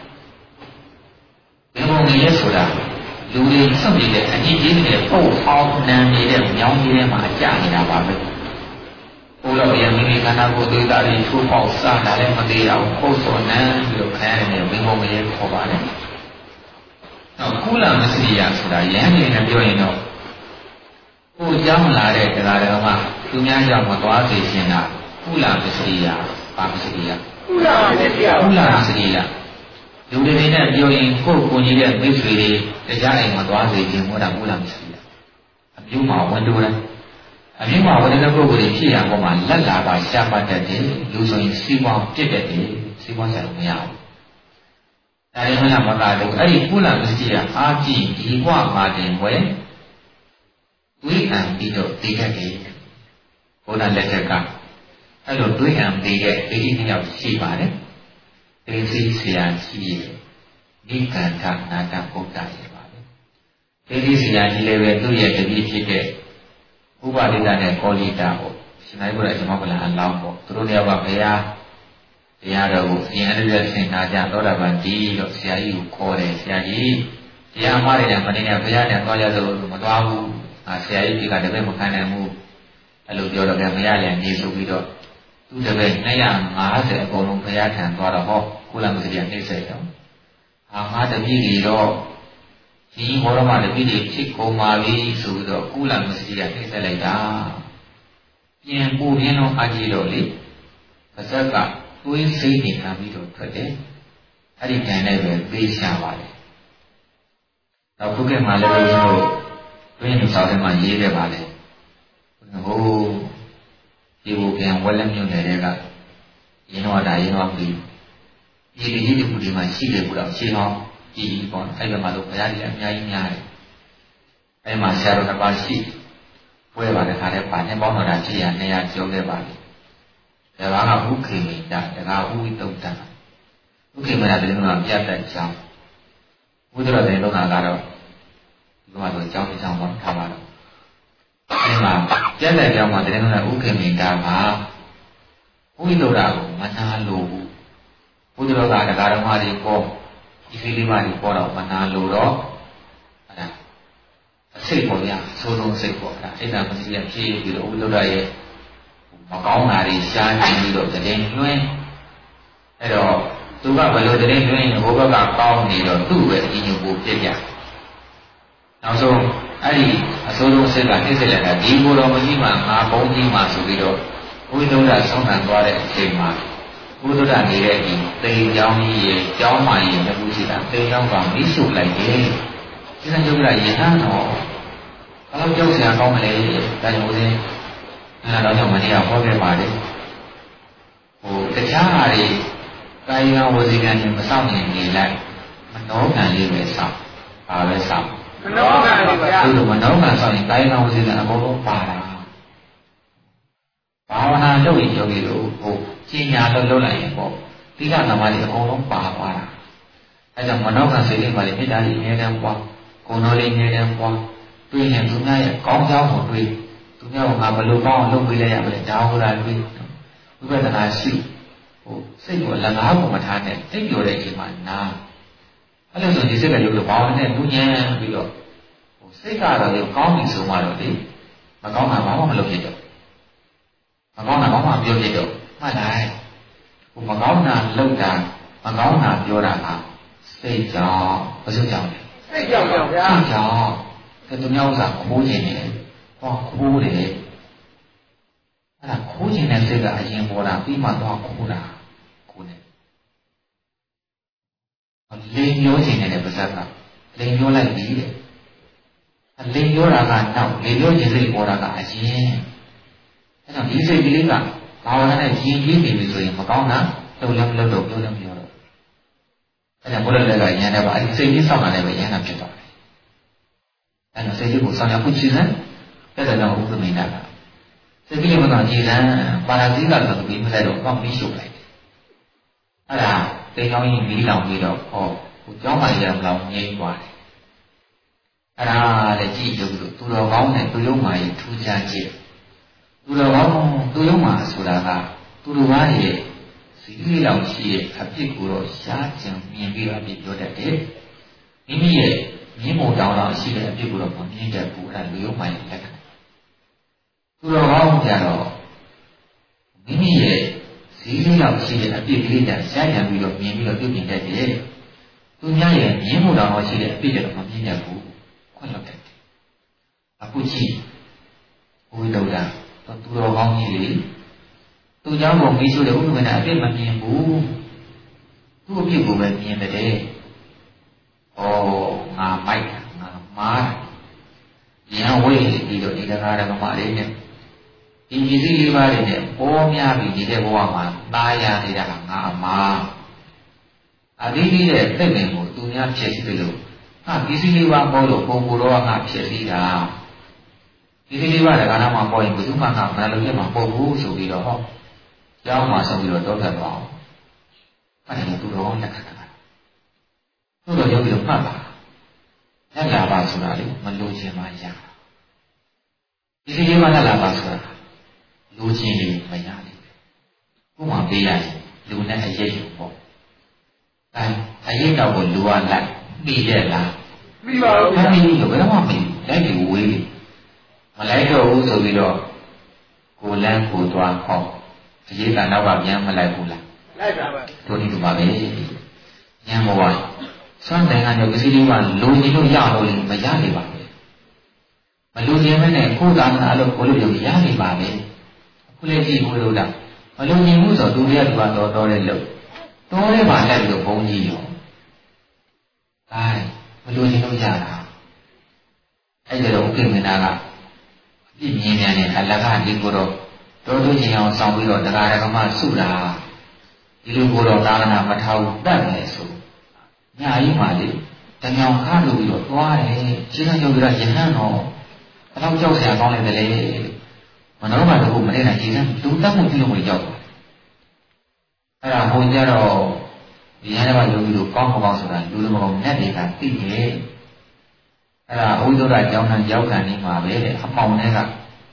ဘင်းဖို့မရဲဆိုတာလူတွေဆက်ပြီးတဲ့အကြည့်ကြီးတွေပို့အောင်နံနေတဲ့မြောင်းကြီးထဲမှာကြာနေတာပါပဲဘုရားရဲ့မိမိခန္ဓာကိုယ်သေးတာတွေထိုးပေါက်စားလာလည်းမသေးအောင်ပုတ်စော်နန်းပြီးတော့ခန်းရတဲ့ဝိမုံမရေခေါ်ပါတယ်။နောက်ကုလမစရိယဆိုတာရဟန်းတွေနဲ့ပြောရင်တော့ကိုယ်ကြောင်းလာတဲ့တရားတော်မှာသူများကြောင့်မသွားစေခြင်းတာကုလမစရိယပါမစရိယကုလမစရိယကုလမစရိယလူတွေနဲ့ပြောရင်ကိုယ်ကိုကြီးတဲ့မိတ်ဆွေတွေတရားအိမ်မှာသွားစေခြင်းဟောတာကုလမစရိယအပြုံးမှာဝန်တိုးတယ်အမြင့်မှာဝိနည်းပုဂ္ဂိုလ်တွေဖြစ်ရပေါ်မှာလက်လာပါရှားပတ်တတ်တယ်လူဆိုရင်စီးပွားပြစ်တတ်တယ်စီးပွားဆိုင်မရဘူးဒါရင်မှမကားတော့အဲ့ဒီကုလမစ္စည်းအာကြည့်ဒီဘဝမှာတင်ဝဲဝိအံပြီးတော့သိတတ်တယ်ဘုရားလက်ထက်ကအဲ့လိုတွေးအံပြီးတဲ့ဒီနှစ်ယောက်ရှိပါတယ်သိသိဆရာကြီးရဲ့ဒီကန္ထနာတဗုဒ္ဓရဲ့ပါပဲသိသိဆရာကြီးလည်းပဲသူ့ရဲ့တပည့်ဖြစ်တဲ့ဥပဒိတနဲ့ကောလိတာပေါ့ရှင်နိုင်ဘုရားကျွန်တော်ကလည်းအလောင်းပေါ့သူတို့တယောက်ကဘုရားတရားတော်ကိုအရင်အရဆင်နာကြသောတာပန်ဒီတော့ဆရာကြီးကိုခေါ်တယ်ဆရာကြီးတရားမှားတယ်မနေနဲ့ဘုရားနဲ့သွားကြလို့မသွားဘူးဆရာကြီးကတပည့်မခံနိုင်ဘူးအဲ့လိုပြောတော့ကမရလည်းနေဆိုပြီးတော့သူတပည့်250အကုန်လုံးဘုရားထံသွားတော့ဟောကုလမစရိယနှိမ့်ဆက်တော့ငါတပည့်ကြီးတော့ဒီဘောရမတပည့်တွေဖြစ်ကုန်ပါပြီဆိုပြီးတော့ကုလမစရိယနှိမ့်ဆက်လိုက်တာပြန်ပူရင်းတော့အကြည့်တော့လေပါဇက်ကသွေးစိမ့်နေခံပြီးတော့ထွက်တယ်အဲ့ဒီခံနဲ့ပဲပေးရှာပါတယ်နောက်ခုကမှလည်းဘုရားတို့တွင်းနေဆောင်ထဲမှာရေးခဲ့ပါလေဟိုဒီဘုပြန်ဝက်လက်မြို့နယ်တွေကရင်းတော့ဒါရင်းတော့ပြီးဒီဒီဒီခုဒီမှာရှိတယ်ဘုရားရှင်းအောင်ဒီပေါ့အဲ့ဒီမှာလို့ဘုရားကြီးအများကြီးများတယ်အဲ့မှာဆရာတော်တစ်ပါးရှိပွဲပါတဲ့ခါတည်းပါနေပေါင်းတော်တာရှိရ200ကျော်ခဲ့ပါပြီဒါကဥခေမိတာဒါကဥဝိတုဒ္ဒဥခေမိတာတည်းကပြတ်တဲ့အကြောင်းဘုဒ္ဓတော်တဲ့လုံးကတော့ဒီမှာဆိုအကြောင်းအကြောင်းပေါ့ထားပါတော့အဲဒီမှာပြတ်တဲ့အကြောင်းမှာတည်းကဥခေမိတာမှာဥဝိတုဒ္ဒကိုမနာလို့ဘုဒ္ဓတော်ကတရားတော်မှာဒီပေါ်ဒီဖိလိမတွေပေါ်တော့မနာလို့တော့အဲ့ဒါအစိတ်ပေါ်ရသိုးလုံးစိတ်ပေါ်အဲ့ဒါမစီရဖြည့်ပြီးတော့ဥဒ္ဒရရဲ့မကောင်းတာတွေရှားနေပြီးတော့တည်င်းလွှင်းအဲ့တော့သူကဘယ်လိုတည်င်းလွှင်းရင်ဘုဘကကောင်းနေတော့သူ့ပဲအညူကိုပြည့်ပြနောက်ဆုံးအဲ့ဒီအစိုးဆုံးစိတ်ကနှိမ့်ဆက်လိုက်တာဒီကိုယ်တော်မကြီးမှငါဘုံကြီးမှဆိုပြီးတော့ဘုဒ္ဓတော်ဆုံးခံသွားတဲ့အချိန်မှာဘုဒ္ဓတော်နေတဲ့ဒီသေကြောင်းကြီးရဲ့ကျောင်းမှကြီးရဲ့ဘုရားကသေကြောင်းကမိရှုလိုက်တယ်ဒီကံကျုပ်ကရဟန်းတော်ဘယ်လိုကြောက်စရာကောင်းမလဲဒါကြောင့်ဦးဇင်းအဲ့ဒါတော့မနေ့ကဟောခဲ့ပါတယ်ဟိုတခြားဟာတွေကာယကဝစီကံတွေမဆောင်နိုင်နေလိုက်မနောကံလေးပဲဆောင်ပါပဲဆောင်မနောကံလေးဗျာဒီလိုမနောကံဆောင်ရင်ကာယကဝစီကံအကုန်လုံးပါတာဘာဝနာလုပ်ရင်ယောဂီတို့ဟိုကျင့်ညာလုပ်လိုက်ရင်ပေါ့သီလသမာဓိအကုန်လုံးပါသွားတာအဲကြောင့်မနောကံစိတ်လေးပါလေမေတ္တာလေးအမြဲတမ်းပွားဂုဏ်တော်လေးအမြဲတမ်းပွားတွေ့ရင်သူများရဲ့ကောင်းကြောင်းကိုတွေ့သူများကငါဘယ်လိုကောင်းအောင်လုပ်ပေးလိုက်ရမလဲဒါဟုတ်လားတွေ့ဝိပဿနာရှိဟိုစိတ်ကိုလကားပုံမထားနဲ့တိတ်ပြောတဲ့အိမ်မှာနာအဲ့လိုဆိုဒီစိတ်ကရုပ်လို့ဘာဝနဲ့လူညံပြီးတော့ဟိုစိတ်ကတော့လေကောင်းပြီဆိုမှတော့လေမကောင်းတာဘာမှမလုပ်ဖြစ်တော့မကောင်းတာဘာမှပြောဖြစ်တော့မှတ်လိုက်ဟိုမကောင်းတာလုပ်တာမကောင်းတာပြောတာကစိတ်ကြောင့်ဘာလို့ကြောင့်လဲစိတ်ကြောင့်ပါဗျာစိတ်ကြောင့်သူများဥစ္စာခိုးခြင်းနဲ့ဟောခိုးတယ်အဲ့ဒါခိုးခြင်းနဲ့စိတ်ကအရင်ပေါ်တာပြီးမှတော့ခိုးတာခိုးတယ်လိန်ပြောခြင်းနဲ့ပါဇက်ကလိန်ပြောလိုက်ပြီတဲ့လိန်ပြောတာကနောက်လိန်ပြောခြင်းစိတ်ပေါ်တာကအရင်အဲ့တော့ဒီစိတ်ကလေးကဘာဝနာနဲ့ရင်ကြီးနေပြီဆိုရင်မကောင်းတာလုံးလုံးလုံးလုံးပြောလို့မပြောတော့အဲ့ဒါဘုရားလည်းကရန်တယ်ပါအဲ့ဒီစိတ်ကြီးဆောက်တာလည်းပဲရန်တာဖြစ်သွားတယ်အဲ့တော့စိတ်ကြီးကိုဆောင်းရဖို့ချင်တယ်အဲ့ဒါကြောင့်ဥပ္ပမိတ်တာကစိတ်ကြီးမတော်ကြည်လန်းပါရဇိကဆိုပြီးမလိုက်တော့ပေါက်ပြီးရှုပ်လိုက်တယ်အဲ့ဒါသိကောင်းရင်ပြီးလောင်ပြီးတော့ဟောဟိုကျောင်းမကြီးကလောင်ငြိမ်းသွားတယ်အဲ့ဒါလည်းကြည့်ကြလို့သူတော်ကောင်းနဲ့သူယုံမာကြီးထူးခြားခြင်းသူတော်ကောင်းသူယုံမာဆိုတာကသူတော်ဘာရဲ့စီလေးလောင်ရှိရဲ့အဖြစ်ကိုတော့ရှားကြံမြင်ပြီးတော့အဖြစ်ပြောတတ်တယ်မိမိရဲ့မြင်မို့တောင်းတော့ရှိတဲ့အဖြစ်ကိုတော့မမြင်တတ်ဘူးအဲ့ဒါလူယုံမာရဲ့လက္ခဏာသူတော်ကောင်းကြတော့မိမိရဲ့ဈေးလေးရောက်ရှိတဲ့အပြစ်ကလေးတည်းရှားရံပြီးတော့မြင်ပြီးတော့ပြုပြင်တတ်တယ်သူများရဲ့မြင်မှုတော်ရှိတဲ့အပြစ်တွေတော့မမြင်တတ်ဘူးခွင့်လွှတ်တတ်တယ်အခုကြည့်ဘုရားတော်သူတော်ကောင်းကြီးလေသူเจ้าကိုမိဆိုတဲ့ဥပ္ပမနာအပြစ်မမြင်ဘူးသူ့အပြစ်ကိုပဲမြင်တယ်ဩငါမိုက်ငါမားရံဝေးပြီးတော့ဒီတရားဓမ္မလေးနဲ့ဒီပစ္စည်းလေးပါးတွေနဲ့ပေါ်များပြီးဒီတဲ့ဘဝမှာသားရနေတာကငါအမားအသီးသီးတဲ့သိတဲ့ကိုသူများဖြည့်ဆည်းတယ်လို့ငါပစ္စည်းလေးပါးပေါ်လို့ပုံကိုယ်တော့ငါဖြည့်ဆည်းတာပစ္စည်းလေးပါးတကားတော့မှပေါ်ရင်ဘယ်သူမှငါမလုပ်ရမှာပေါ်ဘူးဆိုပြီးတော့ဟောကျောင်းမှာဆိုပြီးတော့တောထွက်သွားအောင်အဲ့ဒါကသူတော်လက်ခံတာသူတော်ရောက်ပြီးတော့မှတ်ပါလက်လာပါဆိုတာလေမလို့ခြင်းမှရပစ္စည်းလေးပါးလက်လာပါဆိုတာလူချင်းလေးမရဘူးဥပမာပေးလိုက်လူနဲ့အရေးယူပေါ့အရေးတော့ကိုလူကလိုက်ပြီးရဲ့လားပြီးပါဘူးဗျာပြီးတော့ဘယ်တော့မှမပြီးလိုက်ပြီးဝေးမလိုက်တော့ဘူးဆိုပြီးတော့ကိုလန်းကိုသွားဟောအရေးကနောက်ကပြန်မလိုက်ဘူးလားလိုက်ပါပဲတို့ဒီလိုပါပဲညံဘဝစွမ်းတိုင်းကတော့ပစ္စည်းလေးကလူချင်းလို့ရလို့မရနေပါဘူးမလူချင်းမနဲ့ကိုယ်သာနာလို့ကိုလို့ရနေပါပဲခုလေးကြည့်ကိုလို့တာမလူချင်းမှုဆိုသူတွေကဒီကတော့တော်တဲ့လို့တော်တဲ့မှာလိုက်ပြီးတော့ဘုံကြီးရောမလူချင်းလို့ရတာအဲ့ဒါတော့ဥက္ကမနာကအပြည့်မြင်မြန်နဲ့အလကဒီကိုတော့တော်တို့ချင်းအောင်ဆောင်ပြီးတော့တရားဓမ္မစုတာဒီလိုကိုတော့သာသနာမထောက်တတ်မယ်ဆိုညာကြီးမှလေတညောင်ခါလို့ပြီးတော့သွားတယ်ရှင်းရှင်းပြောပြရယဟန်တော့ဘယ်တော့ကြောက်စရာကောင်းလိုက်တယ်လေမနောမှာတော့မနေနိုင်ကြီးစမ်းလူတတ်မှုပြုလို့မကြောက်ဘူးအဲ့ဒါဟိုကြတော့ဒီဟန်ထဲမှာယောဂီတို့ကောင်းမကောင်းဆိုတာလူလိုမကောင်းနဲ့တွေကသိရဲ့အဲ့ဒါအဝိဇ္ဇရာကြောင်းနဲ့ရောက်ခံနေမှာပဲတဲ့အပေါင်းတွေက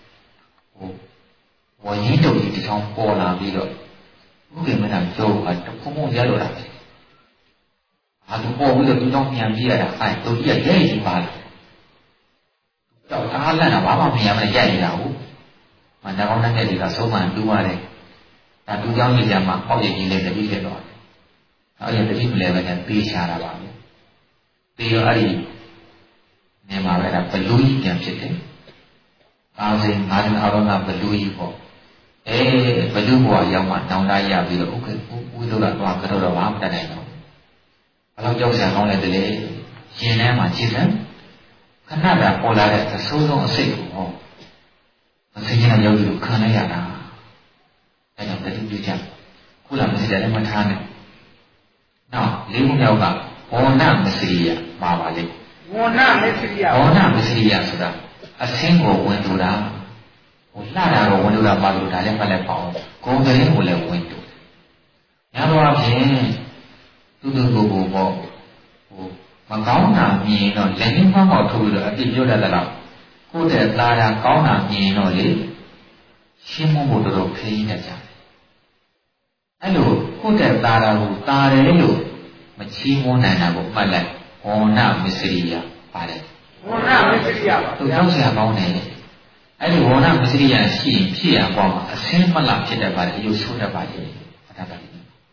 ဝရင်းတုပ်ကြီးတစ်ချောင်းပေါ်လာပြီးတော့ဥက္ကမနာကျော်ကတခုံခုံရလို့တာပဲအာသူပေါ်ပြီးတော့သူကြောင့်ပြန်ပြရတာအဲ့သူကြီးရဲ့ရေးပါလားတော့အားလန့်တာဘာမှမရမနဲ့ရိုက်နေတာဟုတ်မန္တကောင်းတဲ့တွေကဆုံးမှတူရတယ်ဒါသူကြောင့်ကြီးရမှာပေါက်ရည်ကြီးလေးတတိဖြစ်သွားတယ်အဲ့ဒီတတိမလဲပဲနဲ့ပေးချတာပါပဲပြီးတော့အဲ့ဒီနေမှာပဲဒါဘလူးကြီးပြန်ဖြစ်တယ်အားစိငါးနှစ်အားလုံးကဘလူးကြီးပေါ့ဘလူးဘဝရောက်မှနောင်တရပြီးတော့ဥက္ကဥဒ္ဒရာသွားကတော့ဘာမှမတတ်နိုင်တော့ဘယ်တော့ကြောက်စရာကောင်းလဲတလေရှင်ထဲမှာကြည်စမ်းခဏတာပေါ်လာတဲ့အဆိုးဆုံးအစိတ်ကိုဟောမသိချင်တဲ့ယောဂီကိုခံလိုက်ရတာအဲကြောင့်တတိပြုကြခုလာမသိတယ်လည်းမထားနဲ့နောက်လေးခုမြောက်ကဘောနမစရိယပါပါလေဘောနမစရိယဆိုတာအဆင်းကိုဝင်တူတာဟိုလှတာတော့ဝင်တူတာပါလို့ဒါလည်းမှလည်းပေါ့ဂုံတရင်ကိုလည်းဝင်တူညာတော့အပြင်သူကိုပေါ့ဟိုမကောင်းတာမြင်တော့လက်ရင်းဖောက်ထုတ်ပြီးတော့အပြစ်ပြောတတ်တယ်လို့ကိုယ့်တဲ့သားတာကောင်းတာမြင်တော့လေရှင်းမဖို့တော်ခရီးနဲ့ကြာတယ်အဲ့လိုကိုယ့်တဲ့သားတာကိုတာတယ်လို့မချီးမွမ်းနိုင်တာကိုမှတ်လိုက်ဟောနာမစ္စရိယပါတယ်ဝဏမစ္စရိယပါသူကြောက်စရာကောင်းတယ်အဲ့ဒီဝဏမစ္စရိယရှိရင်ဖြစ်ရပေါင်းမှာအစင်းမလားဖြစ်တတ်ပါတယ်အယုဆိုးတတ်ပါတယ်အထက်ကအဲ့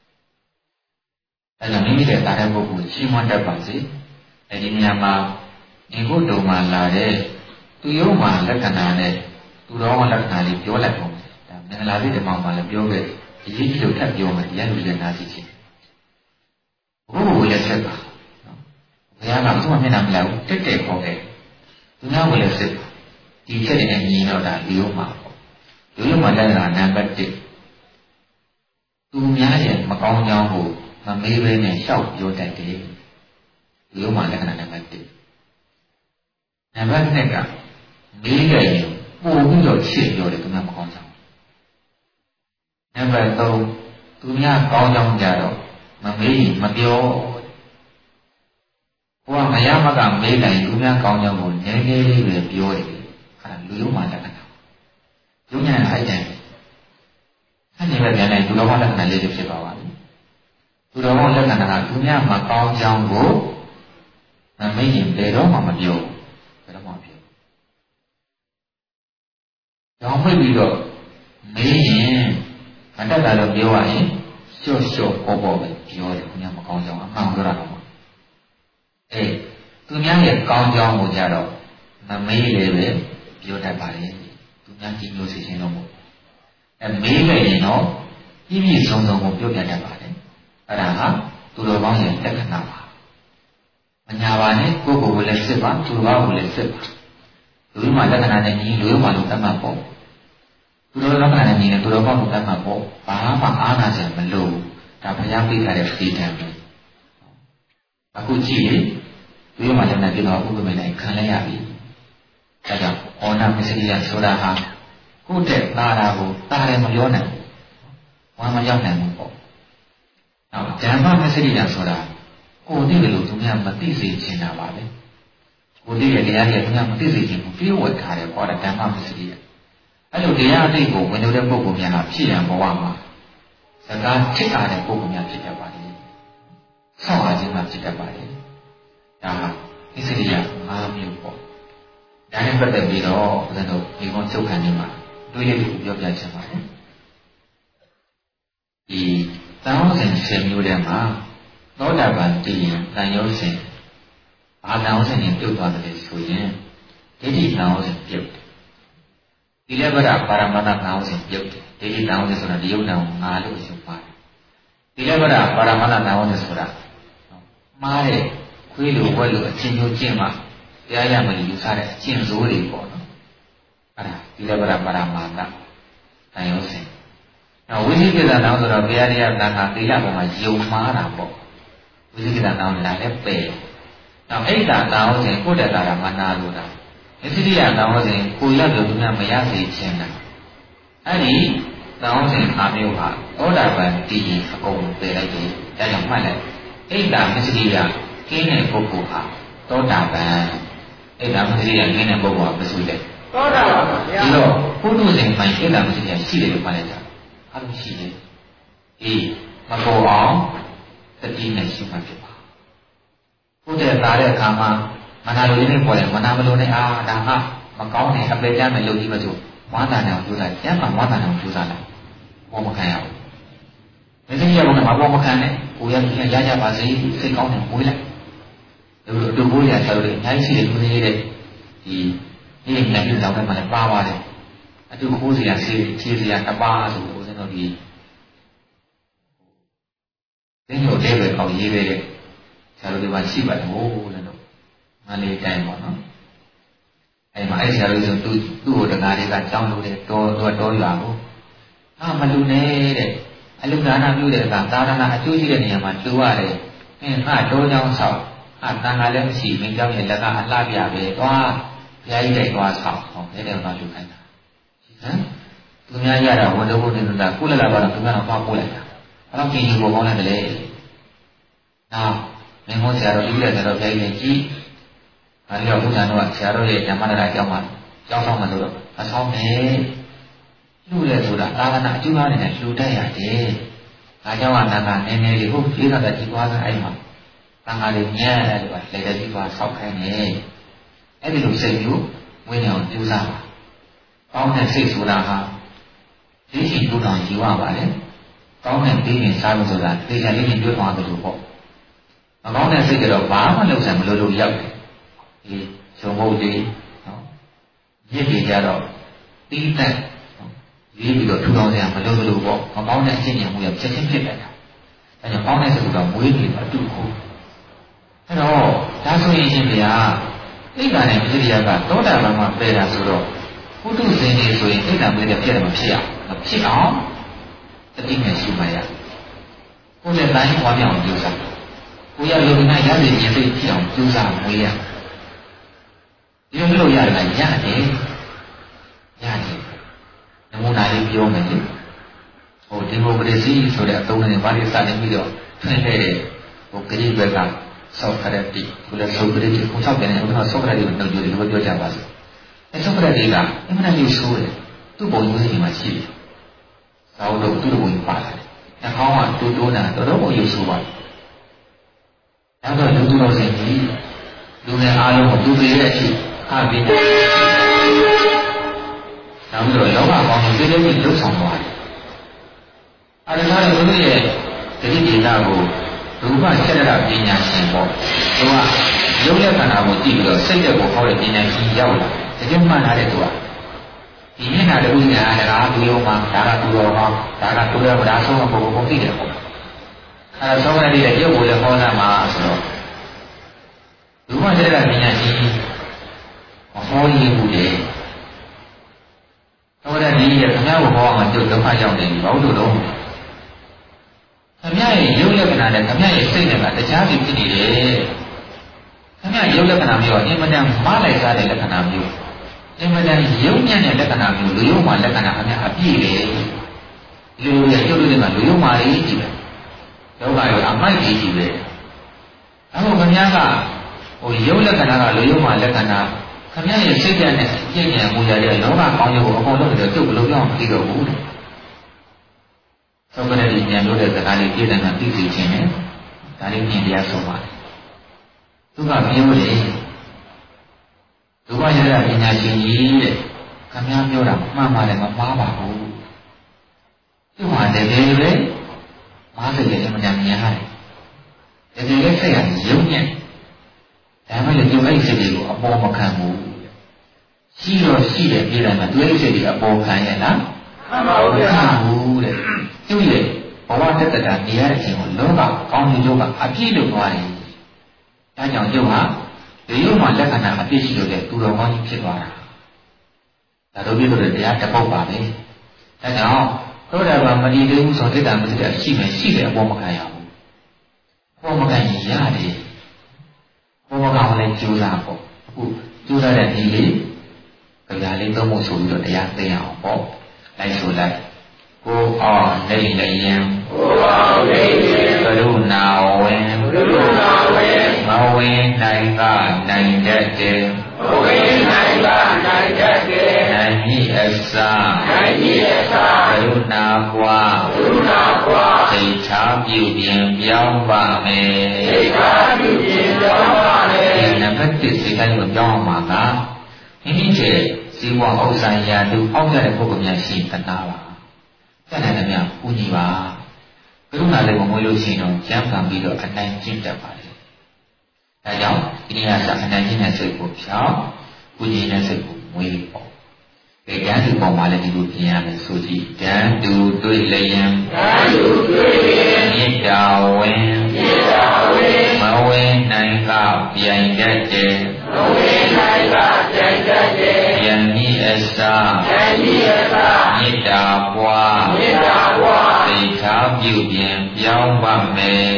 ဒါမိမိတဲ့တာတဲ့ပုဂ္ဂိုလ်ချီးမွမ်းတတ်ပါစေအဲ့ဒီနေရာမှာဒီဘုဒ္ဓမှာလာတဲ့သူရုံးမှာလက္ခဏာနဲ့သူတော်လက္ခဏာလေးပြောလိုက်ပုံဒါမင်္ဂလာတိဓမ္မမှာလည်းပြောခဲ့အရေးကြီးလို့ထပ်ပြောမယ်တရားလူလည်းနားကြည့်ချင်းဘုရားလည်းဆက်ပါဘုရားကသူ့မှာမျက်နှာမလာဘူးတက်တက်ခေါ်တယ်သူများကိုလည်းစစ်ဒီချက်တွေနဲ့ညီတော့တာလူရုံးမှာပေါ့လူရုံးမှာလည်းနံပါတ်1သူများရဲ့မကောင်းကြောင်းကိုမမေးဘဲနဲ့ရှောက်ပြောတတ်တယ်လူရုံးမှာလက္ခဏာနံပါတ်1နံပါတ်2ကမေးကြရင်ပို့ပြီးတော့ချစ်ပြောတယ်သူများမကောင်းကြောင်းနံပါတ်3သူများကောင်းကြောင်းကြတော့မမေးရင်မပြောဘုရားမရမကမေးတိုင်းလူများကောင်းကြောင်းကိုနည်းနည်းလေးပဲပြောတယ်အဲ့ဒါလူရုံးမှာလက္ခဏာယုံညာအဲ့တဲ့အဲ့ဒီပဲပြန်လိုက်လူတော်လက္ခဏာလေးတွေဖြစ်ပါပါလိမ့်လူတော်လက္ခဏာကလူများမကောင်းကြောင်းကိုမမေးရင်ဘယ်တော့မှမပြောဘယ်တော့မှမပြောကြောင်းမိတ်ပြီးတော့မေးရင်မတက်တာလို့ပြောရရင်ရှော့ရှော့ပေါ်ပေါ်ပဲပြောတယ်ခင်ဗျာမကောင်းကြောင်းအမှန်ပြောတာတော့အေးသူများရဲ့ကောင်းကြောင်းကိုကြတော့မမေးလေပဲပြောတတ်ပါလေသူများကြည့်လို့စီစဉ်တော့မို့မေးလိုက်ရင်တော့ပြည့်ပြည့်စုံစုံကိုပြောပြတတ်ပါတယ်အဲ့ဒါဟာသူတော်ကောင်းရဲ့လက္ခဏာပါမညာပါနဲ့ကိုယ့်ကိုယ်ကိုလည်းစစ်ပါသူတော်ကောင်းကိုလည်းစစ်ပါလူမှလက္ခဏာနဲ့ညီလူမှလို့တတ်မှတ်ပေါ့သူတော်လက္ခဏာနဲ့ညီတယ်သူတော်ကောင်းကိုတတ်မှတ်ပေါ့ဘာမှအားနာစရာမလိုဒါဘုရားပြထားတဲ့ပြည်တံပဲအခုကြည့်လေလူမှလည်းပြတော့ဥပ္ပမေနဲ့ခံလဲရပြီဒါကြောင့်ဩနာမစ္စရိယဆိုတာဟာကိုယ့်တဲ့သားတာကိုတားတယ်မပြောနိုင်ဘူးဝမ်းမရောက်နိုင်ဘူးပေါ့နောက်ဓမ္မမစ္စရိယဆိုတာကိုယ်သိတယ်လို့သူများမသိစေချင်တာပါပဲကိုယ်သိတဲ့တရားတွေသူများမသိစေချင်ဘူးပြေဝတ်ထားတယ်ပေါ့ဒါဓမ္မမစ္စရိယအဲ့လိုတရားအသိကိုဝင်လို့တဲ့ပုဂ္ဂိုလ်များဟာဖြစ်ရန်ဘဝမှာစကားဖြစ်တာတဲ့ပုဂ္ဂိုလ်များဖြစ်တတ်ပါလေဆောက်အားခြင်းမှဖြစ်တတ်ပါလေဒါဟာမစ္စရိယ၅မျိုးပေါ့ဒါနဲ့ပတ်သက်ပြီးတော့ဘုရားတို့ဒီကောင်ချုပ်ခံနေမှာတွေးရဖို့ပြောပြချင်ပါတယ်ဒီတောင်းစဉ်10မျိုးထဲမှာသောတာပန်တည်ရင်တန်ရုံးစဉ်ဘာတောင်းစဉ်နဲ့ပြုတ်သွားတယ်ဆိုရင်ဒိဋ္ဌိတောင်းစဉ်ပြုတ်ဒီလည်းဗဒပါရမတ္တတောင်းစဉ်ပြုတ်ဒိဋ္ဌိတောင်းစဉ်ဆိုတာဒီယုံနာကိုငါလို့ယူပါတယ်ဒီလည်းဗဒပါရမတ္တတောင်းစဉ်ဆိုတာမှားတဲ့ခွေးလိုဝက်လိုအချင်းမျိုးကျင့်မှတရားရမယ်ယူဆတဲ့အကျင့်စိုးတွေပေါ့နော်အဲ့ဒါဒီလည်းဗဒပါရမတ္တတန်ရုံးစဉ်နောက်ဝိသိကိစ္စတောင်းဆိုတော့ဘုရားတရားနာခါသီလပေါ်မှာယုံမှားတာပေါ့ဝိသိကိစ္စတောင်းလာလည်းပယ်နောက်အိတ်တာတောင်းစဉ်ကိုယ်တည်းတာမနာလို့တာအသတိယတောင်းစဉ်ကိုရလို့သူများမရစေချင်တာအဲ့ဒီတောင်းစဉ်၅မျိုးဟာသောတာပန်တည်ရင်အကုန်ပယ်လိုက်တယ်ဒါကြောင့်မှတ်လိုက်အိတ်တာမစ္စရိယကင်းတဲ့ပုဂ္ဂိုလ်ဟာသောတာပန်အိတ်တာမစ္စရိယကင်းတဲ့ပုဂ္ဂိုလ်ဟာမဆိုတဲ့သောတာပန်ပါဗျာဒီတော့ပုထုဇဉ်မှအိတ်တာမစ္စရိယရှိတယ်လို့မှတ်လိုက်တာအဲ့လိုရှိတယ်အေးမပေါ်အောင်တတိနဲ့ရှိမှဖြစ်ပါဘုရားသားတဲ့အခါမှာမနာလိုနေပေါ်တယ်မနာမလိုနဲ့ဒါမှမကောင်းတဲ့အပေတမ်းမဲ့လုပ်ပြီးမဆိုဝါသနာကိုကြိုးစားကျမ်းမှာဝါသနာကိုကြိုးစားလိုက်ဘောမခံရဘူးမသိရဘူးကဘောမခံနဲ့ကိုရရရပါစေစိတ်ကောင်းတယ်မွေးလိုက်တို့ဘိုးရဆရာတို့အများကြီးရှိတယ်သူတွေတဲ့ဒီနေ့ညနေလောက်ထဲမှာလည်းပါပါတယ်အတူခိုးစရာခြေစရာတပါးဆိုဦးဇင်းတို့ဒီသင်တို့တဲပဲအောင်ရေးခဲ့တဲ့ဆရာတို့ဒီမှာရှိပါတယ်ဟိုးလည်းတော့မလေးတိုင်းပေါ့နော်အဲ့မှာအဲ့ဆရာတို့ဆိုသူ့ကိုတကားတွေကကြောင်းလို့တဲ့တော်ရွာကိုမလူနဲ့တဲ့အလုဒါနပြုတဲ့အခါသာသနာအကျိုးရှိတဲ့နေရာမှာတူရတယ်ငါတော်ကြောင်းဆောက်တန်ခါလည်းမရှိမင်းကြောင့်ရဲ့လက်ကအလှပြပဲသွားဘုရားကြီးတိုက်သွားဆောက်ဟောအဲ့ဒါတော့လူခိုင်းတာဟမ်သူများရတာဝန်တော်ဘုနေတာကုလလာကတော့သူကတော့ပါပို့လိုက်တာအဲ့တော့ကြည်ကြီးပေါ်ကောင်းတယ်လေနောက်မင်းဟောဆရာတော်ကြီးလည်းဆရာတော်ဘုရားကြီးကြီးအဲ့ဒီတော့ဘုရားတော်ကဆရာတော်ရဲ့ဓမ္မတရားကျောင်းမှာကျောင်းဆောင်မှာဆိုတော့အဆောင်နေလူလေဆိုတာသာသနာအကျိုးအားနဲ့လူတတ်ရတယ်ဒါကြောင့်ကနာကနည်းနည်းလေးဟုတ်ပြေးတာကြီးသွားတာအဲ့မှာတန်ခါလေးညံ့တယ်လို့လက်တကြီးသွားဆောက်ခိုင်းနေအဲ့ဒီလိုစိတ်မျိုးဝိညာဉ်ကိုကြိုးစားပါကောင်းတဲ့စိတ်ဆိုတာဟာသိရှိတူတော်ယူရပါတယ်ကောင်းတဲ့ပြီးရင်စားလို့ဆိုတာသေချာလေးနဲ့တွေ့သွားတယ်လို့ပေါ့မကောင်းတဲ့စိတ်ကတော့ဘာမှလုပ်ဆိုင်မလို့ရောက်တယ်ဒီဇုံဘုတ်ကြီးနော်ရစ်ပြီးကြတော့တီးတက်ရေးပြီးတော့ထူထောင်စရာမလိုလို့ပေါ့မကောင်းတဲ့အချင်းချင်းမှုရချက်ချင်းဖြစ်လာတာအဲကြောင့်ကောင်းတဲ့စိတ်ကတော့မွေးပြီးအတူကိုအဲ့တော့ဒါဆိုရင်ရှင်ဗျာအိဋ္ဌာနဲ့ပစ္စရိယကသောတာပန်မှာပြေတာဆိုတော့ပုထုဇဉ်တွေဆိုရင်အိဋ္ဌာပစ္စရိယပြည့်တယ်မဖြစ်အောင်တတိနဲ့ရှိမှရကိုယ်နဲ့တိုင်းဝါမြောင်ကြိုးစားကိုရလုံနိုင်ရတဲ့ရင်သိဖြစ်အောင်ကြိုးစားမွေးရဒီလိုလုပ်ရတယ်ရတယ်နမူနာလေးပြောမယ်လေဟိုဒီမိုကရေစီဆိုတဲ့အသုံးနဲ့ဘာလို့စတင်ပြီးတော့ထွန်းခဲ့တဲ့ဟိုဂရိဘက်ကဆောက်ခရတိဘုရားဆောက်ခရတိကိုဆောက်တယ်ဘုရားဆောက်ခရတိကိုနှုတ်ကြည့်လို့ပြောကြပါစို့အဲဆောက်ခရတိကအမှန်တည်းဆိုးတယ်သူ့ပုံယူစီမှာရှိတယ်သာဝတ္ထုသူ့ပုံယူပါလာတယ်နှာခေါင်းကတိုးနာတော်ပုံယူဆိုးပါတယ်ဒါတော့လူသူတော်စင်ကြီးလူငယ်အားလုံးကိုသူပေတဲ့အဖြစ်အားပေးတယ်နောက်ပြီးတော့လောကကောင်းကိုပြည့်စုံပြီးလှုပ်ဆောင်သွားတယ်အားလုံးတို့ရဲ့ဒီဒေတာကိုရူပစေတနာပညာရှင်ပေါ့သူကရုပ်လက္ခဏာကိုကြည့်ပြီးတော့စိတ်တက်ကိုဟောတဲ့ပညာရှင်ရောက်လာတကယ်မှန်လာတဲ့သူကဒီမျက်နှာတစ်ခုညာဒါကသူရောမှာဒါကသူရောမှာဒါကသူရောဒါဆုံးဘုံဘုံသိတယ်ပေါ့အဲဒါဆုံးရတဲ့ရုပ်ကိုလည်းဟောတာမှာဆိုတော့ရူပစေတနာပညာရှင်ဟောရည်ဘူးလေဟောတဲ့ဒီရဲ့ခင်ဗျားကိုဟောအောင်ကျုပ်ဒုက္ခရောက်နေပြီဘာလို့လို့ခင်ဗျားရဲ့ရုပ်လက္ခဏာနဲ့ခင်ဗျားရဲ့စိတ်နဲ့ကတရားစီဖြစ်နေတယ်ခင်ဗျားရုပ်လက္ခဏာမျိုးအင်မတန်မလိုက်စားတဲ့လက္ခဏာမျိုးအင်မတန်ရုပ်ညံ့တဲ့လက္ခဏာမျိုးလူရုပ်မှလက္ခဏာခင်ဗျားအပြည့်တယ်လူရဲ့ရုပ်တွေကလူရုပ်မှလေးကြည့်ပဲဒုက္ခရောအမိုက်ကြီးကြည့်ပဲအခုခင်ဗျားကရုပ်လက္ခဏာကလူရုပ်မှလက္ခဏာခင်ဗျားရဲ့စိတ်ဓာတ်နဲ့ပြည့်ညံမှုရတဲ့လောကကောင်းကျိုးကိုအကုန်လုံးပြီးတော့ကျုပ်ဘယ်လိုကြောင့်မသိတော့ဘူးတဲ့သောကရတိဉာဏ်လို့တဲ့စကားလေးပြည့်စုံတာသိသိချင်းနဲ့ဒါလေးမြင်တရားဆုံးပါတယ်သူကပြောတယ်ဒုက္ခရတဲ့ပညာရှင်ကြီးတဲ့ခင်ဗျားပြောတာမှန်ပါတယ်မမှားပါဘူးသူကတကယ်ပဲမားစိတ်ရဲ့အမှန်တရားမြင်ရတယ်တကယ်လည်းစိတ်ကယုံညံ့ဒါမှလည်းဒီမိတ်စိတ်တွေကိုအပေါ်မခံဘူးရှိတော့ရှိတယ်ပြည်တယ်မှာသူရဲ့စိတ်တွေအပေါ်ခံရလားမှန်ပါဘူးဗျာဟုတ်တဲ့သူ့ရဲ့ဘဝတက္ကတာနေရတဲ့အချိန်ကိုလောကကောင်းကျိုးကအပြည့်လို့သွားတယ်ဒါကြောင့်ကျုပ်ဟာဒီရုပ်မှာလက္ခဏာအပြည့်ရှိလို့တဲ့သူတော်ကောင်းကြီးဖြစ်သွားတာဒါတို့ပြလို့တရားတစ်ပုဒ်ပါပဲဒါကြောင့်သောတာပန်မတည်သေးဘူးဆိုတဲ့တာမသိတာရှိမယ်ရှိတယ်အပေါ်မခံရဘူးအပေါ်မခံရင်ရတယ်ဘောကလည်းကျိုးစားပေါ့အခုကျိုးစားတဲ့ဒီလေးကြာလေးသုံးဖို့ဆိုပြီးတော့တရားသိအောင်ပေါ့လိုက်ဆိုလိုက်ကိုအောင်နေလျင်ကိုအောင်နေလျင်ကရုဏာဝင်မဝင်နိုင်ကနိုင်တတ်တယ်မဝင်နိုင်ကနိုင်တတ်တယ်နိုင်ဤအစကရုဏာပွားသိချာပြုပြင်ပြောင်းပါမယ်ဒီနံပါတ်1စိတ်တိုင်းကိုပြောင်းအောင်ပါကမိမိရဲ့ဇီဝဥစ္စာရာသူအောက်တဲ့ပုဂ္ဂိုလ်များရှိတနာပါတဏှာနဲ့များပူညီပါကရုဏာလည်းမမွေးလို့ရှိရင်တော့ကျမ်းခံပြီးတော့အနိုင်ကျင့်တတ်ပါလေဒါကြောင့်ဒီနေ့ကစအနိုင်ကျင့်တဲ့စိတ်ကိုဖြောင်းပူညီတဲ့စိတ်ကိုမွေးပေါ့ဒီကံဒီပေါ်မှာလည်းဒီလိုပြင်ရမယ်ဆိုကြည့်တန်တူတွေ့လျင်မေတ္တာဝင်မဝင်နိုင်ကပြိုင်တတ်တယ်ယံဤအစမေတ္တာပွားသိသာပြုပြင်ပြောင်းပါမယ်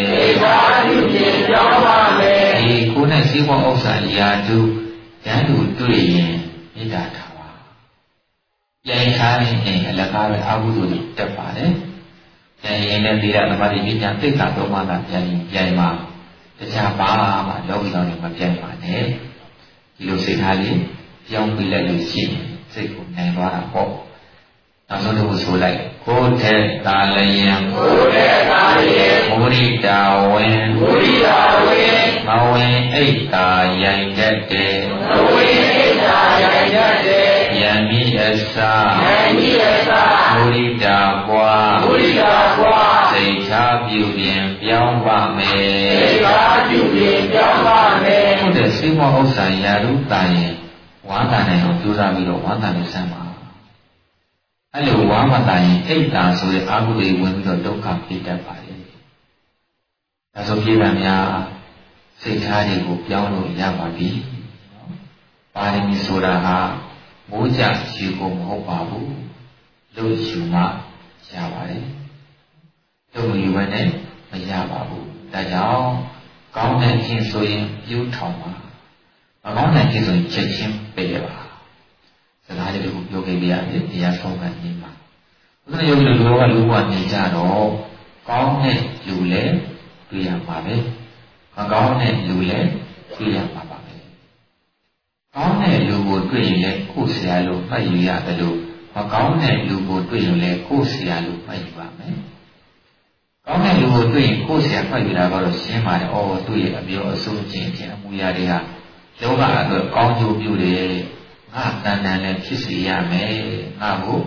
ဒီကိုယ်နဲ့စိတ်ဝဥစ္စာရာတုတန်တူတွေ့ရင်မေတ္တာထားပါပြိုင်ထားရင်အလကားပဲအကုသိုလ်တွေတက်ပါတယ်ပြိုင်ရင်လည်းသီလသမာဓိပညာသိက္ခာသုံးပါးကပြိုင်ပါတခြားဘာမှလောကီတော်တွေမပြိုင်ပါနဲ့ဒီလိုစိတ်ထားလေးပြောင်းပြီးလိုက်လို့ရှိရင်စိတ်ကိုနိုင်သွားတာပေါ့နောက်ဆုံးတစ်ခုဆိုလိုက်ကိုယ်ထဲသာလျင်မုရိတာဝင်မဝင်အိတ်သာရိုင်တတ်တယ်ယံမိအစမုရိတာပွားစိတ်ထားပြုပြင်ပြောင်းပါမယ်ဟုတ်တယ်စိတ်မောဥစ္စာရာရုတာရင်ဝါတာနိုင်အောင်ကြိုးစားပြီးတော့ဝါတာနဲ့ဆမ်းပါအဲ့လိုဝါမတာရင်အိတ်တာဆိုတဲ့အာဟုတွေဝင်ပြီးတော့ဒုက္ခဖြစ်တတ်ပါလေဒါဆိုပြေးပါများစိတ်ထားတွေကိုပြောင်းလို့ရပါပြီပါရမီဆိုတာဟာမိုးကြယူကိုမဟုတ်ပါဘူးလို့ယူမှရပါတယ်တို့ယူမနဲ့မရပါဘူးဒါကြောင့်ကောင်းတဲ့ခြင်းဆိုရင်ပြုထောင်ပါမကောင်းတဲ့ခြင်းဆိုရင်ချက်ချင်းပြေးပါစကားလေးကိုပြောခဲ့ပြရတယ်တရားဆုံးခံနေမှာဘုရားယောဂီတို့ကလူဘဝနေကြတော့ကောင်းတဲ့လူလည်းတွေ့ရပါပဲမကောင်းတဲ့လူလည်းတွေ့ရပါပါပဲကောင်းတဲ့လူကိုတွေ့ရင်လည်းကိုယ်ဆရာလို့မှတ်ယူရတယ်လို့မကောင်းတဲ့လူကိုတွေ့ရင်လည်းကိုယ်ဆရာလို့မှတ်ယူပါမယ်ကောင်းတဲ့လူကိုတွေ့ရင်ကိုယ်ဆရာမှတ်ယူတာကတော့ရှင်းပါတယ်အော်သူ့ရဲ့အပြောအဆိုးခြင်းခြင်းအမူအရာတွေကလောကအတွက်ကောင်းကျိုးပြုတယ်ငါတန်တန်လည်းဖြစ်စေရမယ်ငါကို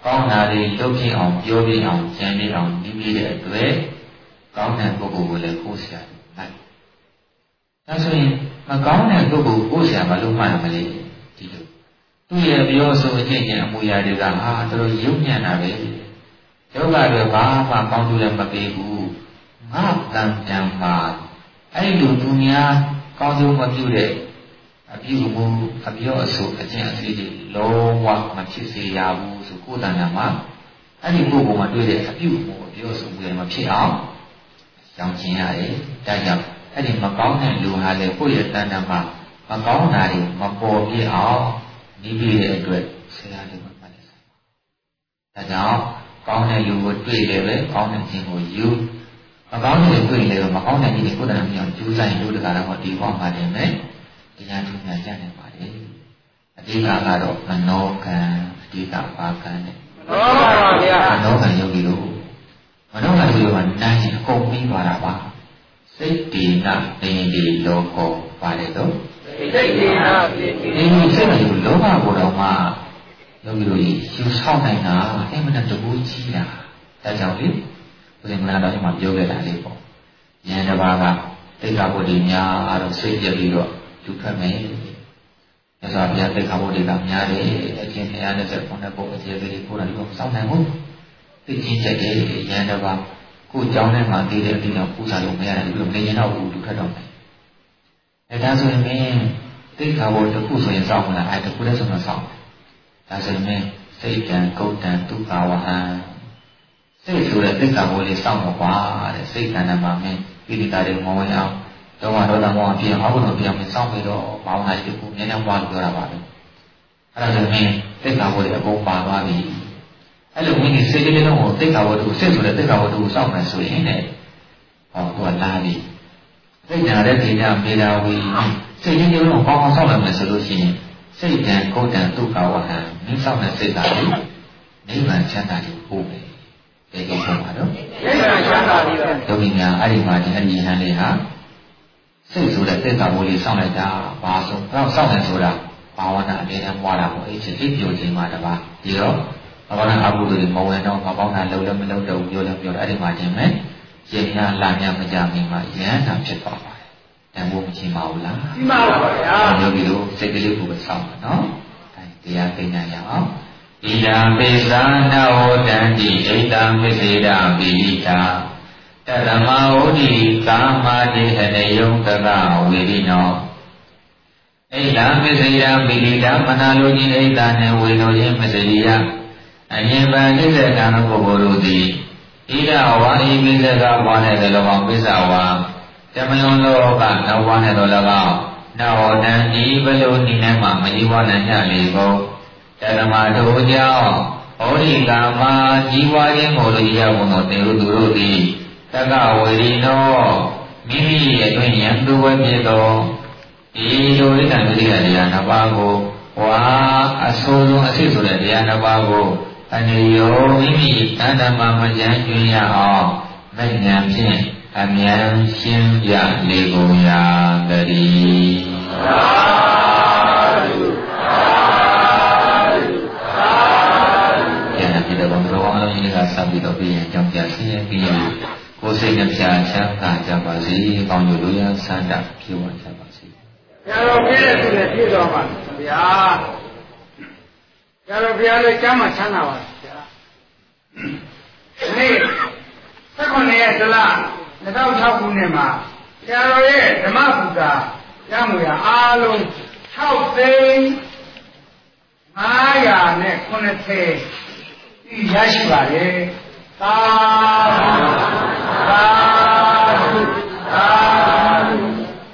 ကောင်းတာတွေလုပ်ဖြစ်အောင်ပြောပြအောင်ကြံပြအောင်ပြီးပြီးတဲ့အတွက်ကောင်းတဲ့ပုဂ္ဂိုလ်ကိုလည်းကိုယ်ဆရာလိုက်ဒါဆိုရင်မကောင်းတဲ့ပုဂ္ဂိုလ်ကိုယ်ဆရာမလုပ်မှရမလဲဒီလိုသူ့ရဲ့ပြောဆိုအကျင့်နဲ့အမူအရာတွေကဟာတော်ရုပ်ညံ့တာပဲယောဂတွေဘာမှကောင်းကျိုးလည်းမပေးဘူးငါတန်တန်ပါအဲ့လိုသူများကောင်းကျိုးမပြုတဲ့အပြုမှုအပြောအဆိုအကျင့်အစီတွေလုံးဝမဖြစ်စေရဘူးဆိုကိုယ်တဏ္ဍာမှာအဲ့ဒီပုဂ္ဂိုလ်မှာတွေ့တဲ့အပြုမှုအပြောအဆိုတွေမဖြစ်အောင်ရှောင်ကျဉ်ရတယ်ဒါကြောင့်အဲ့ဒီမကောင်းတဲ့လူဟာလေကိုယ့်ရဲ့တဏ္ဍာမှာမကောင်းတာတွေမပေါ်ပြအောင်နေပြီးတဲ့အတွက်ဆရာတွေမှတ်လိုက်ဆိုင်ပါဒါကြောင့်ကောင်းတဲ့လူကိုတွေ့တယ်ပဲကောင်းတဲ့ခြင်းကိုယူမကောင်းတဲ့တွေ့လေမကောင်းတဲ့ခြင်းကိုယ်တဏ္ဍာမြောင်ကျူးဆိုင်လို့တကားတော့ဒီပေါ့မှာနေမယ်တရားထုညာကြနေပါလေအဓိကကတော့မနောကံအဓိကပါကံနဲ့မနောကံယောဂီတို့မနောကံယောဂီကနိုင်ရင်အကုန်ပြီးသွားတာပါစိတ်တေနတေဒီလောကောပါတယ်တော့စိတ်တေနတေဒီစိတ်ကလောဘကိုတော့မှယောဂီတို့ယူဆောင်နိုင်တာအဲ့မနဲ့တကူကြီးတာဒါကြောင့်လေဘုရင်မလာတော့ဒီမှာပြောခဲ့တာလေးပေါ့ယန္တဘာကတိတ်္ခဗုဒ္ဓများတော့စိတ်ပြပြီးတော့လူထွက်မယ်မြတ်စွာဘုရားတိတ်္ခဗုဒ္ဓကများတယ်အချင်း129ပုဒ်အခြေပေးကိုယ်တော်ဒီကိုစောင့်နိုင်ဘူးသိချင်းချက်တယ်ယန္တဘာကိုယ်ကြောင်းထဲမှာတည်တဲ့အပြီးတော့ပူဇော်လို့မရတယ်ဒီလိုနေရင်တော့လူထွက်တော့မယ်အဲဒါဆိုရင်တိတ်္ခဗုဒ္ဓတစ်ခုဆိုရင်စောင့်မလားအဲတစ်ခုတည်းဆိုတော့စောင့်ဒါဆိုရင်စိတ်တံကုတ်တံဒုက္ခဝဟံစိတ်ဆိုတဲ့တိတ်္ခဗုဒ္ဓလေးစောင့်တော့ပါတဲ့စိတ်ကံနဲ့မှာမင်းပိဋကတွေမဝင်အောင်တော့တော့မောအပြင်အောက်ကတော့ပြန်စောင့်ပြီးတော့ဘာဝနာရှိခုနည်းနည်းပွားလို့ပြောတာပါပဲအဲ့ဒါဆိုရင်တိတ်္ခဗုဒ္ဓအကုန်ပါသွားပြီအဲ့လိုမိမိစိတ်ကလေးလုံးကိုတိတ်္ခဗုဒ္ဓကိုစိတ်ဆိုတဲ့တိတ်္ခဗုဒ္ဓကိုစောင့်မယ်ဆိုရင်တဲ့ဟောသူကလာပြီစိတ်ညာတဲ့ဒေတာမေတာဝီစိတ်ကလေးလုံးကိုပေါင်းအောင်စောင့်နိုင်မယ်ဆိုလို့ရှိရင်စိတ်တံကိုယ်တံဒုက္ခဝဟံမင်းစောင့်တဲ့စိတ်ကလေနိဗ္ဗာန်ချမ်းသာကိုပို့မယ်ဒီကိစ္စပါတော့နိဗ္ဗာန်ချမ်းသာပြီပဲဒုက္ခညာအဲ့ဒီမှာဒီအညီဟန်လေးဟာစိတ်ဆိုတဲ့သစ္စာဘိုးလေးစောင့်လိုက်တာဘာဆိုတော့စောင့်တယ်ဆိုတာဘာဝနာအမြဲတမ်းပွားတာပေါ့အဲ့ချင်းအိပ်ပျော်ခြင်းမှာတပါဒီတော့ဘာဝနာအကုသိုလ်တွေမဝင်တော့မပေါင်းတာလုံးလည်းမလုံးတော့ပြောလည်းပြောအဲ့ဒီမှာခြင်းမဲ့ကျင်ညာလာညာမကြမီမှာရဟန္တာဖြစ်သွားပါတယ်တန်ဖိုးမချင်းပါဘူးလားမှန်ပါပါဗျာယောဂီတို့စိတ်ကလေးကိုပဲစောင့်ပါနော်တရားသိညာရအောင်ဣဒံပိသနာဟောတံတိဣဒံဝိသေဒပိဋိတာတရမဝုဒိကာမတိဟနေယုံတကဝေရိနောဣဒံပိစေယပိဋိတာမနာလိုခြင်းဣဒံနှင့်ဝေလိုခြင်းမစေယအညင်ပန်နိစ္စကံပုဂ္ဂိုလ်တို့သည်ဣဒဝါဤပိစကပွားတဲ့၎င်းပိစဝါတမလွန်လောကနောက်ပွားတဲ့သော၎င်းနောတံဤဘလိုနိနိုင်မှမဤဝါနိုင်ကြလေကုန်တရမတို့ကြောင့်ဩရိကာမကြီးပွားခြင်းကိုလိုရောက်သောတေဟုသူတို့သည်တကဝေရိနောမိမိအတွင်ယံသူဝဲဖြစ်သောဒီလိုဣဒံတိကတရားနှစ်ပါးကိုဝါအဆိုးဆုံးအစစ်ဆိုတဲ့တရားနှစ်ပါးကိုအနေရောမိမိတဏ္ဍမမကြံကျွင်းရအောင်မဉ္ဇဉ်ဖြင့်အမြန်ရှင်းပြလေကုန်ရာတည်းသာဓုသာဓုသာဓုယန္တိတော်ဘုရားအလုံးကြီးကစပြီးတော့ပြရင်ကြောင့်ပြဆင်းရဲပြီးရင်ကိုယ်စိတ်နှပြချမ်းသာကြပါစေ။ကောင်းကျိုးလိုရဆန္ဒပြေဝကြပါစေ။ဆရာတော်ပြည့်တဲ့သူနဲ့ပြည့်တော်ပါဗျာ။ဆရာတော်ဘုရားလည်းကျမ်းမှာချမ်းသာပါဗျာ။ဒီနေ့19ရက်ဇလ2006ခုနှစ်မှာဆရာတော်ရဲ့ဓမ္မပူဇာရမှုရအားလုံး6သိန်း590ဒီရရှိပါတယ်။သာဓုသာဓု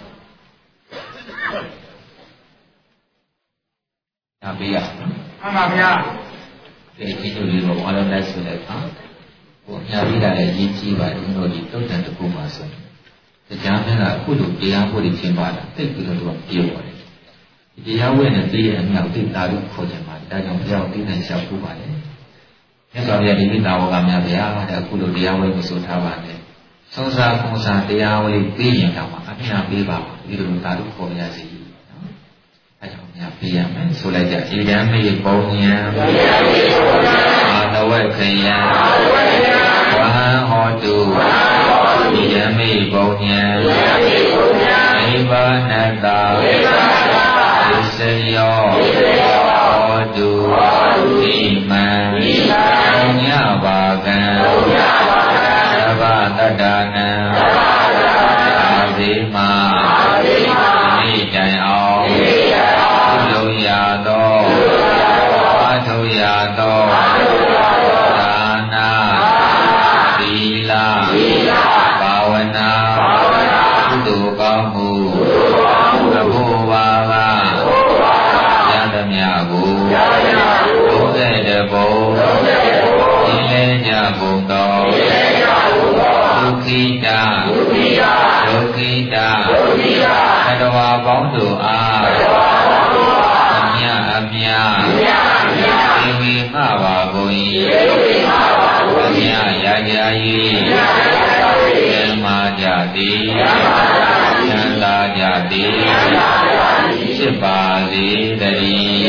သာဓုပေးရအောင်မှန်ပါဗျာဒီအကျိုးလေးကိုအားလုံးလိုက်ဆိုလိုက်ပါဟိုအများကြီးလည်းရင်းကြည့်ပါတယ်ကျွန်တော်ဒီတုတ်တန်တစ်ခုမှဆိုတရားမင်းကအခုလိုတရားဟောနေခြင်းပါလားတိတ်ပြီးတော့ပြောပါတယ်ဒီတရားဝဲနဲ့ပြီးတဲ့အမြောက်တိတ်သာလို့ခေါ်ကြမှာဒါကြောင့်ဘုရားတိတ်နဲ့ရှောက်ဖို့ပါတယ်မြတ်စွာဘုရားဒီမိသားဝကများဗျာတဲ့အခုလိုတရားဝဲကိုဆိုထားပါနဲ့သုံးစားပုံစားတရားဝဲပြီးရင်တော့အမြတ်ပေးပါဒီလိုသာလို့ခေါ်ရစီနော်အဲကြောင့်များပေးရမယ်ဆိုလိုက်ကြဣဒံမေပုံညာဣဒံမေပုံညာနဝခယံဝဟံဟောတုယမိဘုံညံနိဗ္ဗာနတသစ္စယောဟောတုဣမံဘုံညပါကံသဗ္ဗတတ္တနံအာဇေမနိတိုင်အောင်ပြုလုပ်ရသောအထုရသောဒါနာသီလဘာဝနာကုသိုလ်ကောင်းမှုအဖို့ပါကယံသမျှကို30ဘုံဒီလဲကြဘုံတော်ဒုက္ခိတဒုက္ခိတသတ္တဝါပေါင်းတို့အားအမြအမြေဝိမပါကုန်၏အမြရာကြ၏ဓမ္မာကြသည်သံသာကြသည်ဖြစ်ပါစေတည်း